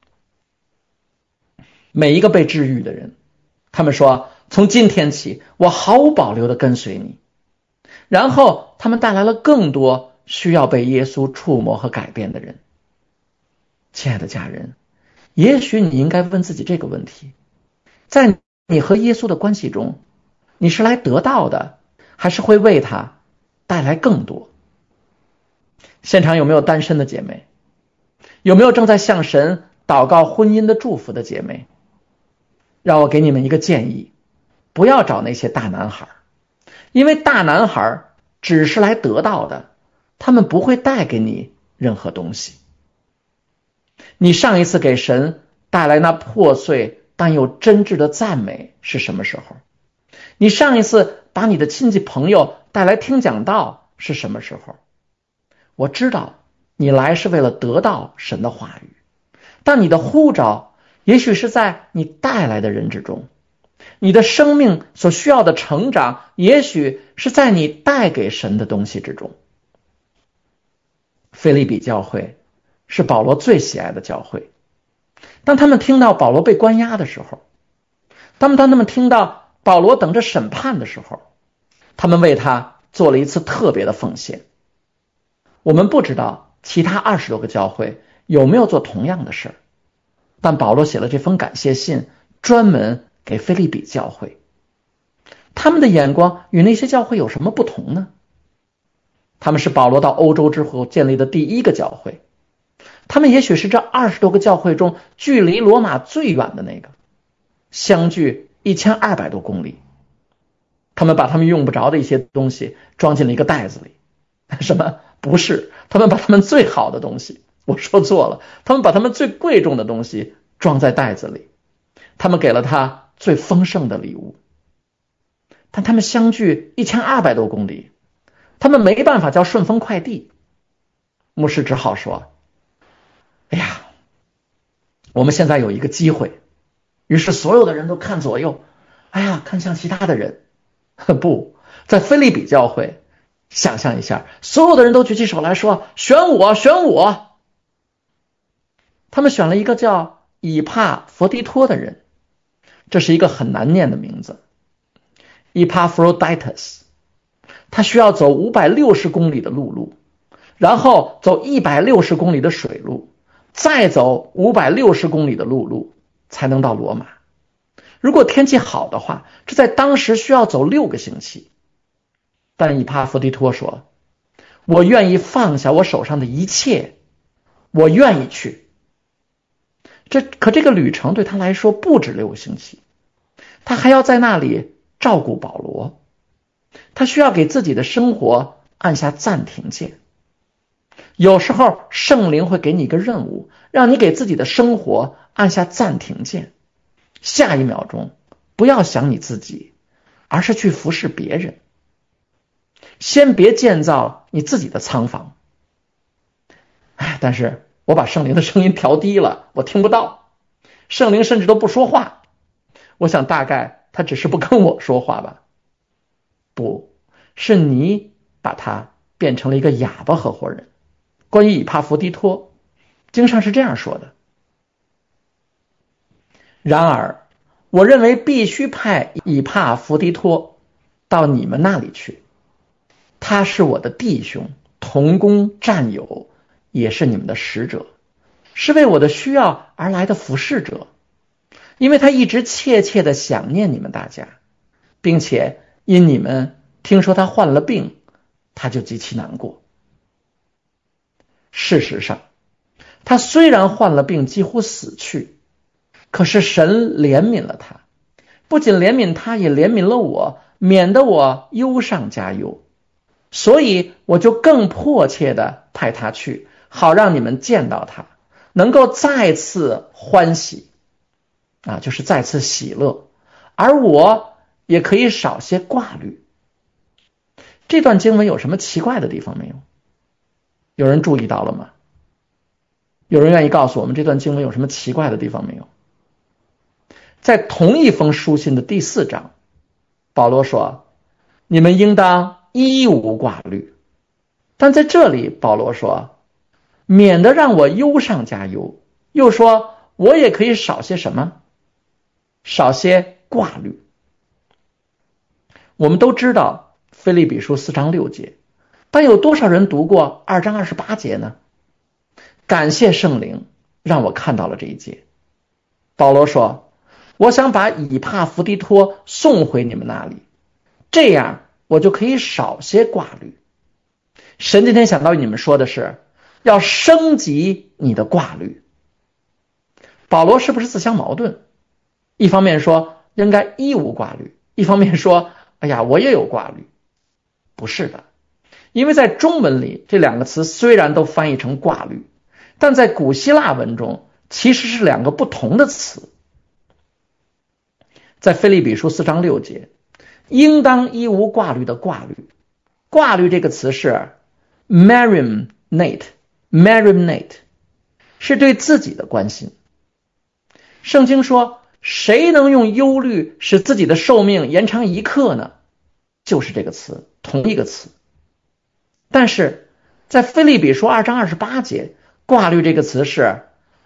每一个被治愈的人，他们说，从今天起我毫无保留地跟随你。然后他们带来了更多需要被耶稣触摸和改变的人。亲爱的家人，也许你应该问自己这个问题，在你和耶稣的关系中，你是来得到的，还是会为他带来更多？ 现场有没有单身的姐妹？有没有正在向神祷告婚姻的祝福的姐妹？让我给你们一个建议，不要找那些大男孩，因为大男孩只是来得到的，他们不会带给你任何东西。你上一次给神带来那破碎但又真挚的赞美是什么时候？你上一次把你的亲戚朋友带来听讲道是什么时候？我知道你来是为了得到神的话语，但你的呼召也许是在你带来的人之中，你的生命所需要的成长也许是在你带给神的东西之中。腓立比教会是保罗最喜爱的教会，当他们听到保罗被关押的时候，当他们听到保罗等着审判的时候，他们为他做了一次特别的奉献。我们不知道其他二十多个教会有没有做同样的事，但保罗写了这封感谢信，专门给腓立比教会。他们的眼光与那些教会有什么不同呢？他们是保罗到欧洲之后建立的第一个教会，他们也许是这二十多个教会中距离罗马最远的那个，相距一千二百多公里。他们把他们用不着的一些东西装进了一个袋子里。什么？不是，他们把他们最好的东西，我说错了，他们把他们最贵重的东西装在袋子里，他们给了他最丰盛的礼物。但他们相距一千二百多公里，他们没办法叫顺丰快递。牧师只好说，哎呀，我们现在有一个机会。于是所有的人都看左右，哎呀，看向其他的人。不，在腓立比教会，想象一下，所有的人都举起手来说，选我，选我。他们选了一个叫以帕弗迪托的人，这是一个很难念的名字， Epaphroditus。 他需要走五百六十公里的陆路，然后走一百六十公里的水路，再走五百六十公里的陆路，才能到罗马。如果天气好的话，这在当时需要走六个星期。但以帕弗迪托说，我愿意放下我手上的一切，我愿意去。这可这个旅程对他来说不止六个星期，他还要在那里照顾保罗，他需要给自己的生活按下暂停键。有时候圣灵会给你一个任务，让你给自己的生活按下暂停键，下一秒钟不要想你自己，而是去服侍别人。先别建造你自己的仓房。哎，但是我把圣灵的声音调低了，我听不到，圣灵甚至都不说话。我想大概他只是不跟我说话吧。不是，你把他变成了一个哑巴合伙人。关于以帕弗迪托，经上是这样说的，然而我认为必须派以帕弗迪托到你们那里去，他是我的弟兄，同工战友，也是你们的使者，是为我的需要而来的服侍者，因为他一直切切的想念你们大家，并且因你们听说他患了病，他就极其难过。事实上，他虽然患了病，几乎死去，可是神怜悯了他，不仅怜悯他，也怜悯了我，免得我忧上加忧。所以我就更迫切的派他去，好让你们见到他，能够再次欢喜啊，就是再次喜乐，而我也可以少些挂虑。这段经文有什么奇怪的地方没有？有人注意到了吗？有人愿意告诉我们这段经文有什么奇怪的地方没有？在同一封书信的第四章，保罗说，你们应当一无挂虑。但在这里保罗说，免得让我忧上加忧，又说我也可以少些什么？少些挂虑。我们都知道腓立比书四章六节，但有多少人读过二章二十八节呢？感谢圣灵让我看到了这一节。保罗说，我想把以帕弗迪托送回你们那里，这样我就可以少些挂虑。 神今天想到你们说的是要升级你的挂虑。保罗是不是自相矛盾？一方面说应该一无挂虑，一方面说哎呀我也有挂虑。不是的，因为在中文里这两个词虽然都翻译成挂虑，但在古希腊文中其实是两个不同的词。在腓立比书四章六节，应当一无挂虑的挂虑，挂虑这个词是 marinate marinate 是对自己的关心。圣经说谁能用忧虑使自己的寿命延长一刻呢？就是这个词，同一个词。但是在腓立比书二章二十八节，挂虑这个词是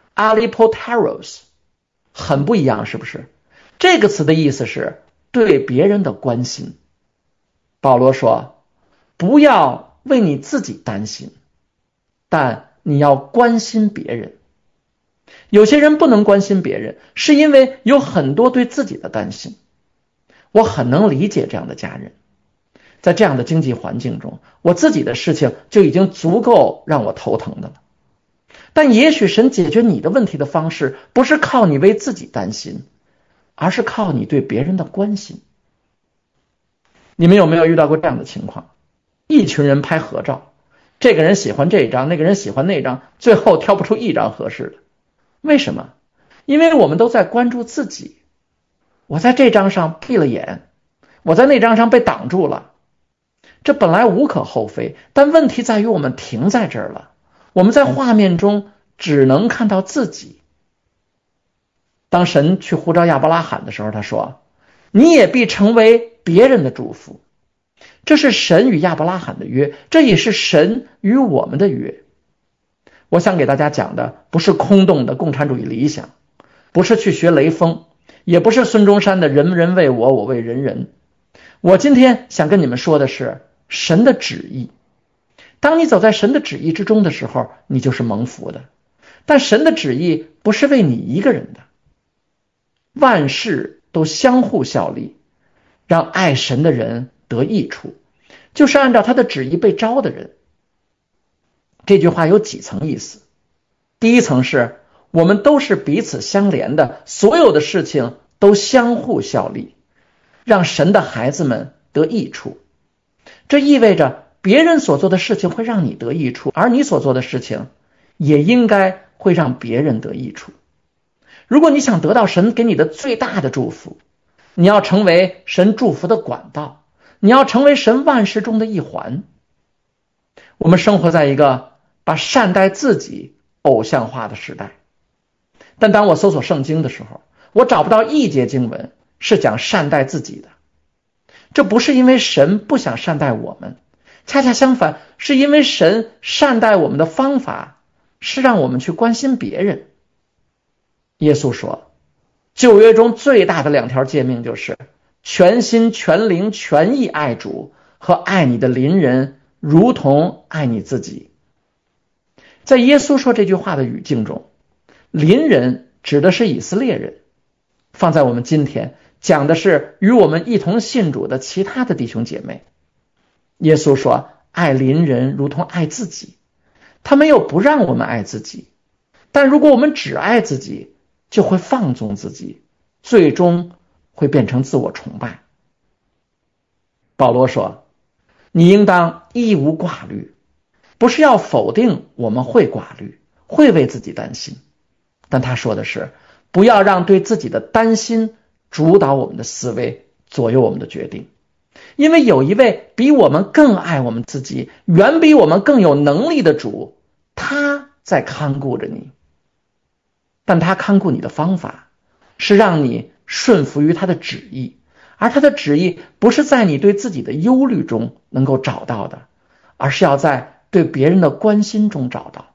alipoteros， 很不一样，是不是？这个词的意思是对别人的关心。保罗说不要为你自己担心，但你要关心别人。有些人不能关心别人，是因为有很多对自己的担心。我很能理解这样的家人，在这样的经济环境中，我自己的事情就已经足够让我头疼的了。但也许神解决你的问题的方式不是靠你为自己担心，而是靠你对别人的关心。你们有没有遇到过这样的情况？一群人拍合照，这个人喜欢这张，那个人喜欢那张，最后挑不出一张合适的。为什么？因为我们都在关注自己。我在这张上闭了眼，我在那张上被挡住了。这本来无可厚非，但问题在于我们停在这儿了。我们在画面中只能看到自己。当神去呼召亚伯拉罕的时候，他说你也必成为别人的祝福。这是神与亚伯拉罕的约，这也是神与我们的约。我想给大家讲的不是空洞的共产主义理想，不是去学雷锋，也不是孙中山的人人为我，我为人人。我今天想跟你们说的是神的旨意。当你走在神的旨意之中的时候，你就是蒙福的。但神的旨意不是为你一个人的，万事都相互效力，让爱神的人得益处，就是按照他的旨意被招的人。这句话有几层意思。第一层是我们都是彼此相连的，所有的事情都相互效力，让神的孩子们得益处。这意味着别人所做的事情会让你得益处，而你所做的事情也应该会让别人得益处。如果你想得到神给你的最大的祝福，你要成为神祝福的管道，你要成为神万事中的一环。我们生活在一个把善待自己偶像化的时代，但当我搜索圣经的时候，我找不到一节经文是讲善待自己的。这不是因为神不想善待我们，恰恰相反，是因为神善待我们的方法是让我们去关心别人。耶稣说，旧约中最大的两条诫命就是全心全灵全意爱主和爱你的邻人如同爱你自己。在耶稣说这句话的语境中，邻人指的是以色列人，放在我们今天讲的是与我们一同信主的其他的弟兄姐妹。耶稣说爱邻人如同爱自己，他没有不让我们爱自己，但如果我们只爱自己，就会放纵自己，最终会变成自我崇拜。保罗说你应当一无挂虑，不是要否定我们会挂虑，会为自己担心，但他说的是不要让对自己的担心主导我们的思维，左右我们的决定。因为有一位比我们更爱我们自己，远比我们更有能力的主，他在看顾着你。但他看顾你的方法是让你顺服于他的旨意，而他的旨意不是在你对自己的忧虑中能够找到的，而是要在对别人的关心中找到。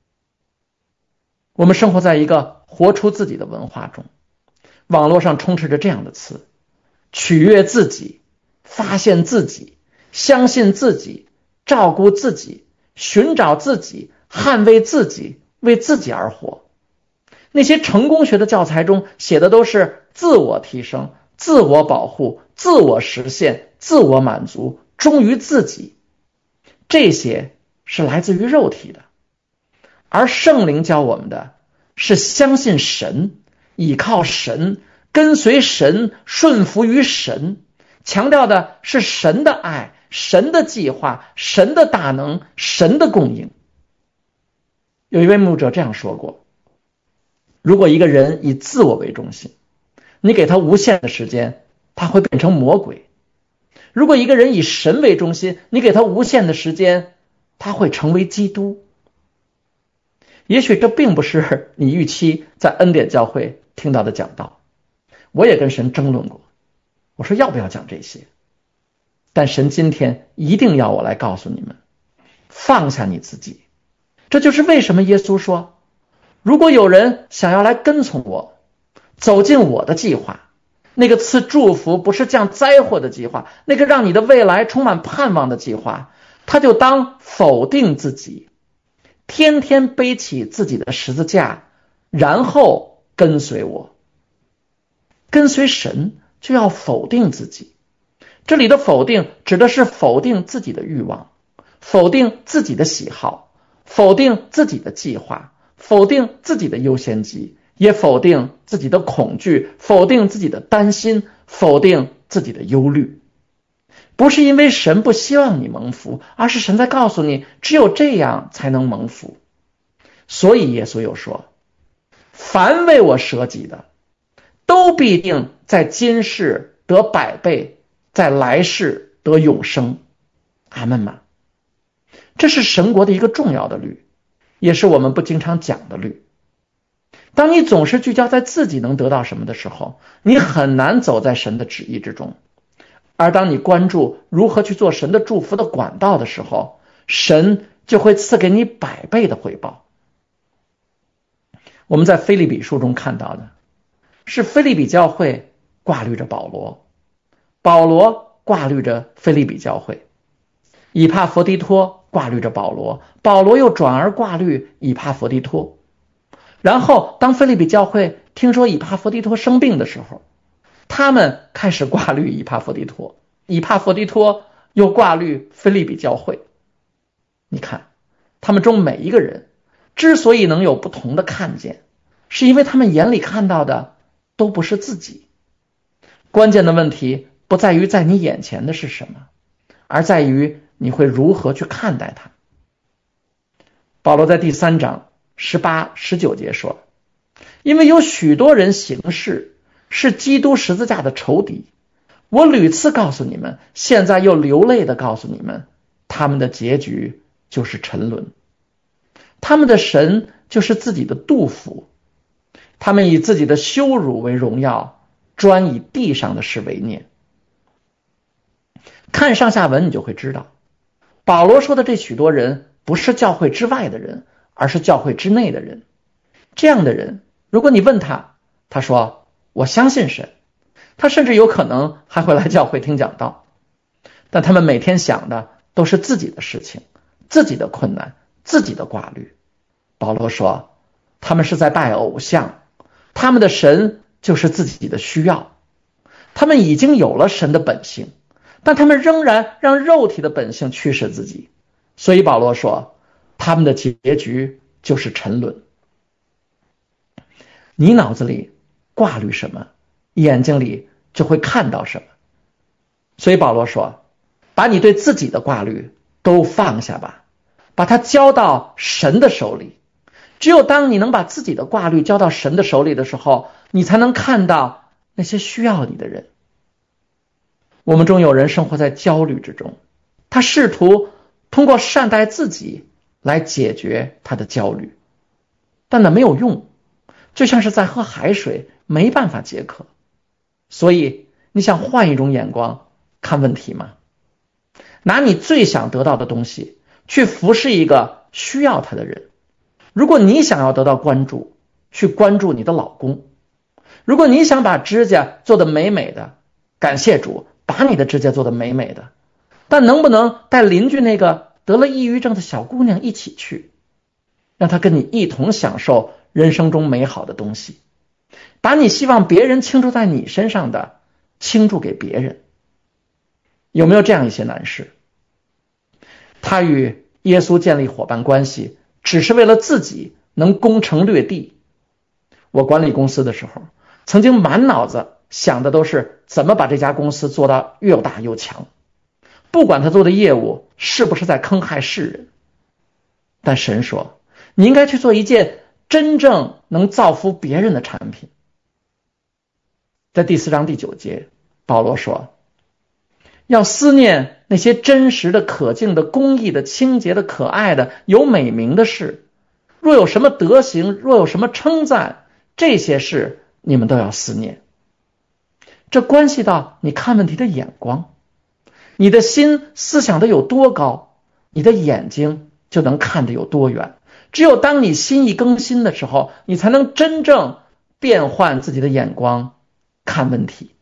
我们生活在一个活出自己的文化中，网络上充斥着这样的词：取悦自己，发现自己，相信自己，照顾自己，寻找自己，捍卫自己，为自己而活。那些成功学的教材中写的都是自我提升、自我保护、自我实现、自我满足、忠于自己。 这些是来自于肉体的，而圣灵教我们的是相信神，倚靠神，跟随神，顺服于神，强调的是神的爱，神的计划，神的大能，神的供应。有一位牧者这样说过，如果一个人以自我为中心，你给他无限的时间，他会变成魔鬼；如果一个人以神为中心，你给他无限的时间，他会成为基督。也许这并不是你预期在恩典教会听到的讲道，我也跟神争论过，我说要不要讲这些，但神今天一定要我来告诉你们，放下你自己。这就是为什么耶稣说，如果有人想要来跟从我，走进我的计划，那个赐祝福不是降灾祸的计划，那个让你的未来充满盼望的计划，他就当否定自己，天天背起自己的十字架，然后跟随我。跟随神就要否定自己，这里的否定指的是否定自己的欲望，否定自己的喜好，否定自己的计划，否定自己的优先级，也否定自己的恐惧，否定自己的担心，否定自己的忧虑。不是因为神不希望你蒙福，而是神在告诉你，只有这样才能蒙福。所以耶稣又说，凡为我舍己的，都必定在今世得百倍，在来世得永生。阿们吗？这是神国的一个重要的律，也是我们不经常讲的律。当你总是聚焦在自己能得到什么的时候，你很难走在神的旨意之中。而当你关注如何去做神的祝福的管道的时候，神就会赐给你百倍的回报。我们在腓立比书中看到的是腓立比教会挂虑着保罗，保罗挂虑着腓立比教会，以帕弗提托挂虑着保罗，保罗又转而挂虑以帕弗提托。然后当腓立比教会听说以帕弗提托生病的时候，他们开始挂虑以帕弗提托，以帕弗提托又挂虑腓立比教会。你看，他们中每一个人之所以能有不同的看见，是因为他们眼里看到的都不是自己。关键的问题不在于在你眼前的是什么，而在于你会如何去看待它。保罗在第三章十八、十九节说，因为有许多人行事是基督十字架的仇敌，我屡次告诉你们，现在又流泪的告诉你们，他们的结局就是沉沦，他们的神就是自己的肚腹，他们以自己的羞辱为荣耀，专以地上的事为念。看上下文你就会知道，保罗说的这许多人不是教会之外的人，而是教会之内的人。这样的人，如果你问他，他说我相信神，他甚至有可能还会来教会听讲道，但他们每天想的都是自己的事情，自己的困难，自己的挂虑。保罗说他们是在拜偶像，他们的神就是自己的需要，他们已经有了神的本性，但他们仍然让肉体的本性驱使自己。所以保罗说他们的结局就是沉沦。你脑子里挂虑什么，眼睛里就会看到什么。所以保罗说，把你对自己的挂虑都放下吧，把它交到神的手里。只有当你能把自己的挂虑交到神的手里的时候，你才能看到那些需要你的人。我们中有人生活在焦虑之中，他试图通过善待自己来解决他的焦虑，但那没有用，就像是在喝海水，没办法解渴。所以你想换一种眼光看问题吗？拿你最想得到的东西去服侍一个需要他的人。如果你想要得到关注，去关注你的老公。如果你想把指甲做得美美的，感谢主，把你的指甲做得美美的。但能不能带邻居那个得了抑郁症的小姑娘一起去，让她跟你一同享受人生中美好的东西，把你希望别人倾注在你身上的倾注给别人。有没有这样一些男士， 他与耶稣建立伙伴关系，只是为了自己能攻城略地。我管理公司的时候，曾经满脑子想的都是怎么把这家公司做到又大又强，不管他做的业务是不是在坑害世人。但神说，你应该去做一件真正能造福别人的产品。在第四章第九节，保罗说，要思念那些真实的、可敬的、公义的、清洁的、可爱的、有美名的事。若有什么德行，若有什么称赞，这些事你们都要思念。这关系到你看问题的眼光，你的心思想的有多高，你的眼睛就能看得有多远。只有当你心意更新的时候，你才能真正变换自己的眼光看问题。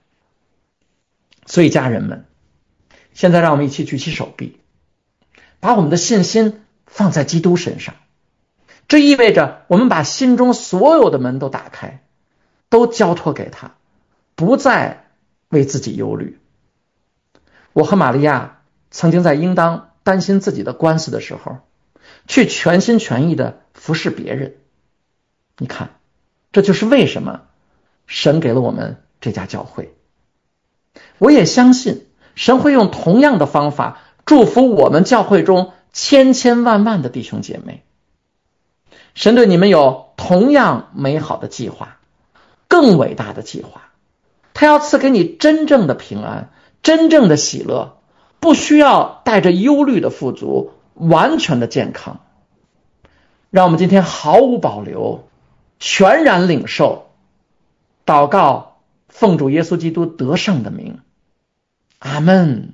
所以家人们，现在让我们一起举起手臂，把我们的信心放在基督身上。这意味着我们把心中所有的门都打开，都交托给他，不再为自己忧虑。我和玛利亚曾经在应当担心自己的官司的时候，去全心全意的服侍别人。你看，这就是为什么神给了我们这家教会。我也相信神会用同样的方法祝福我们教会中千千万万的弟兄姐妹。神对你们有同样美好的计划，更伟大的计划。他要赐给你真正的平安，真正的喜乐，不需要带着忧虑的富足，完全的健康。让我们今天毫无保留，全然领受，祷告，奉主耶稣基督得胜的名，阿们。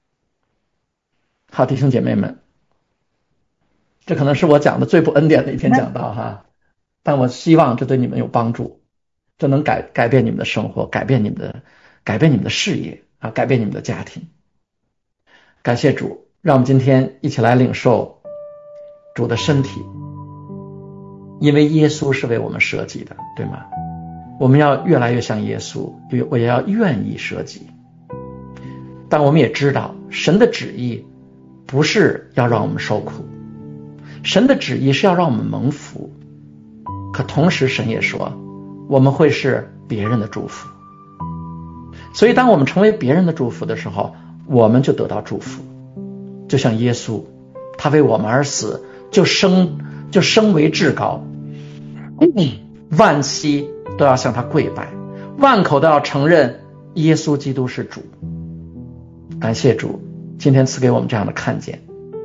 好，弟兄姐妹们，这可能是我讲的最不恩典的一篇讲道哈，但我希望这对你们有帮助，这能改改变你们的生活，改变你们的改变你们的事业啊，改变你们的家庭。感谢主，让我们今天一起来领受主的身体，因为耶稣是为我们舍己的，对吗？我们要越来越像耶稣，我也要愿意舍己。但我们也知道，神的旨意不是要让我们受苦，神的旨意是要让我们蒙福。可同时神也说，我们会是别人的祝福。所以当我们成为别人的祝福的时候，我们就得到祝福。就像耶稣，他为我们而死，就升就升为至高，万膝都要向他跪拜，万口都要承认耶稣基督是主。感谢主，今天赐给我们这样的看见。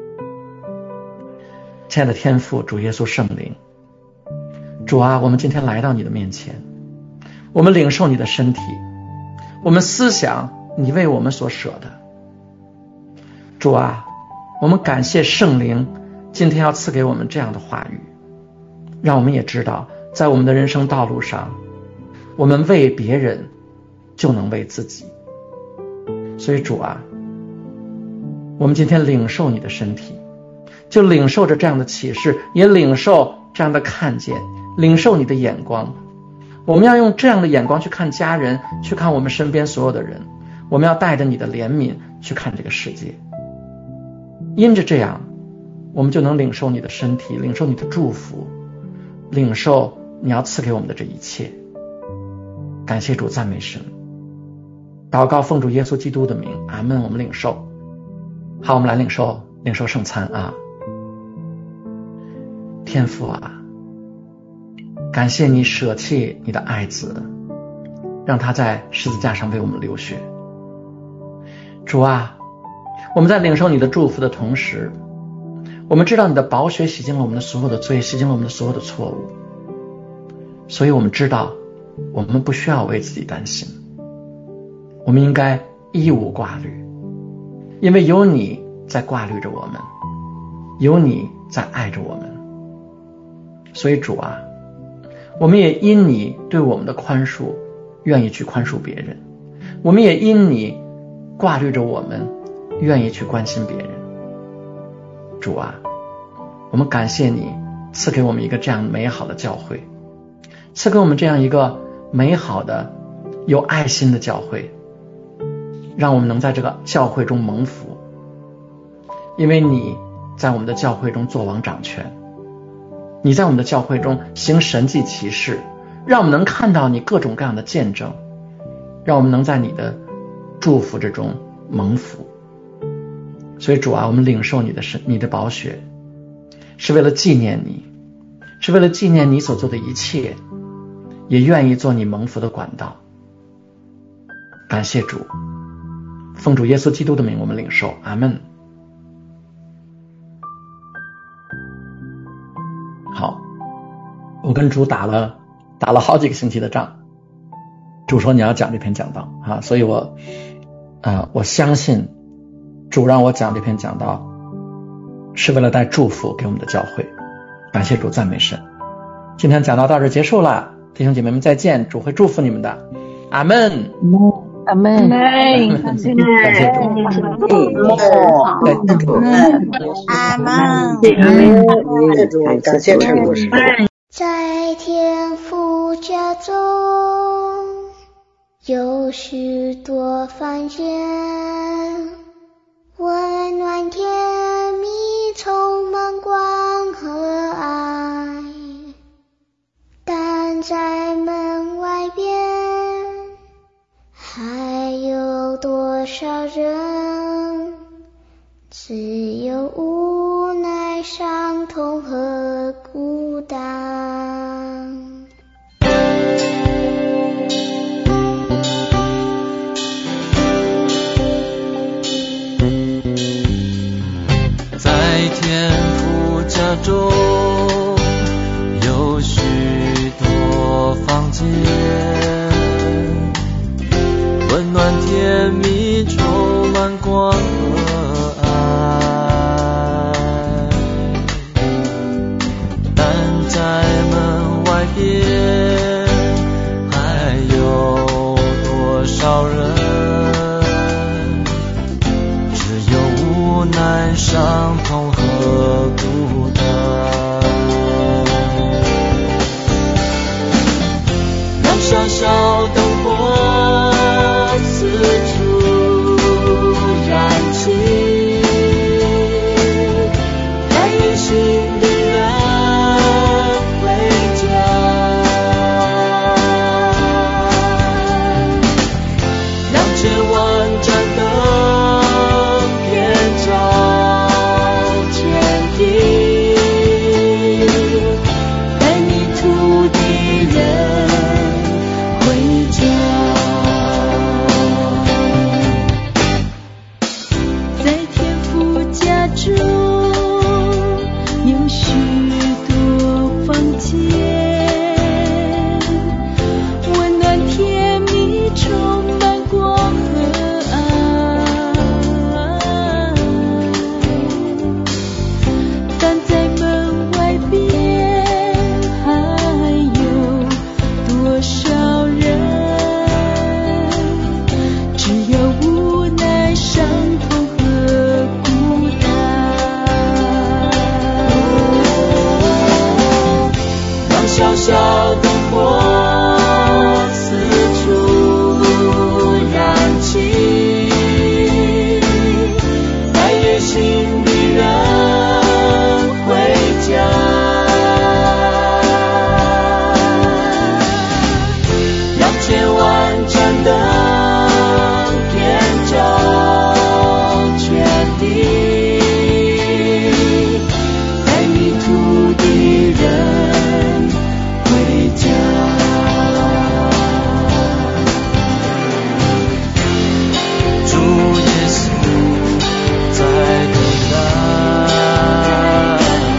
亲爱的天父，主耶稣圣灵，主啊，我们今天来到你的面前，我们领受你的身体，我们思想你为我们所舍的。主啊，我们感谢圣灵今天要赐给我们这样的话语，让我们也知道在我们的人生道路上，我们为别人就能为自己。所以主啊，我们今天领受你的身体，就领受着这样的启示，也领受这样的看见，领受你的眼光。我们要用这样的眼光去看家人，去看我们身边所有的人，我们要带着你的怜悯去看这个世界。因着这样，我们就能领受你的身体，领受你的祝福，领受你要赐给我们的这一切。感谢主，赞美神。祷告奉主耶稣基督的名，阿们。我们领受。好，我们来领受领受圣餐啊。天父啊，感谢你舍弃你的爱子，让他在十字架上为我们流血。主啊，我们在领受你的祝福的同时，我们知道你的宝血洗净了我们的所有的罪，洗净了我们的所有的错误，所以我们知道我们不需要为自己担心，我们应该一无挂虑，因为有你在挂虑着我们，有你在爱着我们。所以主啊，我们也因你对我们的宽恕愿意去宽恕别人，我们也因你挂虑着我们愿意去关心别人。主啊，我们感谢你赐给我们一个这样美好的教会，赐给我们这样一个美好的有爱心的教会，让我们能在这个教会中蒙福。 因为你在我们的教会中作王掌权，你在我们的教会中行神迹奇事，让我们能看到你各种各样的见证，让我们能在你的祝福之中蒙福。所以主啊，我们领受你的神，你的宝血，是为了纪念你，是为了纪念你所做的一切，也愿意做你蒙福的管道。感谢主，奉主耶稣基督的名我们领受，阿们。好，我跟主打了打了好几个星期的仗，主说你要讲这篇讲道啊，所以我呃我相信主让我讲这篇讲道是为了带祝福给我们的教会。感谢主，赞美神。今天讲道到这结束了，弟兄姐妹们再见，主会祝福你们的，阿们。
阿门，
感谢主，感谢主，
阿门，
感谢陈牧师。
在天父家中有许多房间，温暖甜蜜，充满光和爱，但在门外边还有多少人只有无奈、伤痛和孤单。
在天父家中有许多房间，温暖甜蜜，充满光和爱，但在门外边还有多少人只有无奈、伤痛和孤单，让小小灯火四处燃起，带远行的人回家，让千万盏灯遍照全地，带迷途的人回家。
在天父家中有许多房间，温暖甜蜜，充满光和爱，但在门外边还有多少人只有无奈、伤痛和孤单，
让小小灯火四处燃起，带远行的人回家，让千万盏灯遍照全地，带迷途的人回家。主耶稣在等待，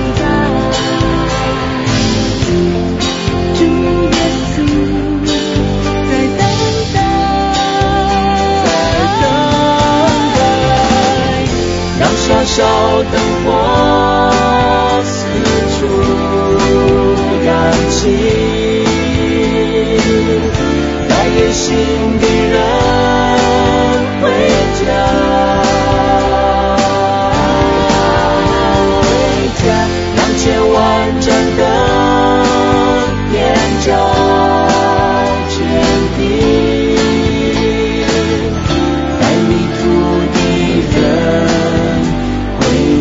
主耶稣在等待，
让小小灯火四处燃起，带远行的人回家，回家，让千万盏灯遍照全地，带迷途的人回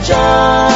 站。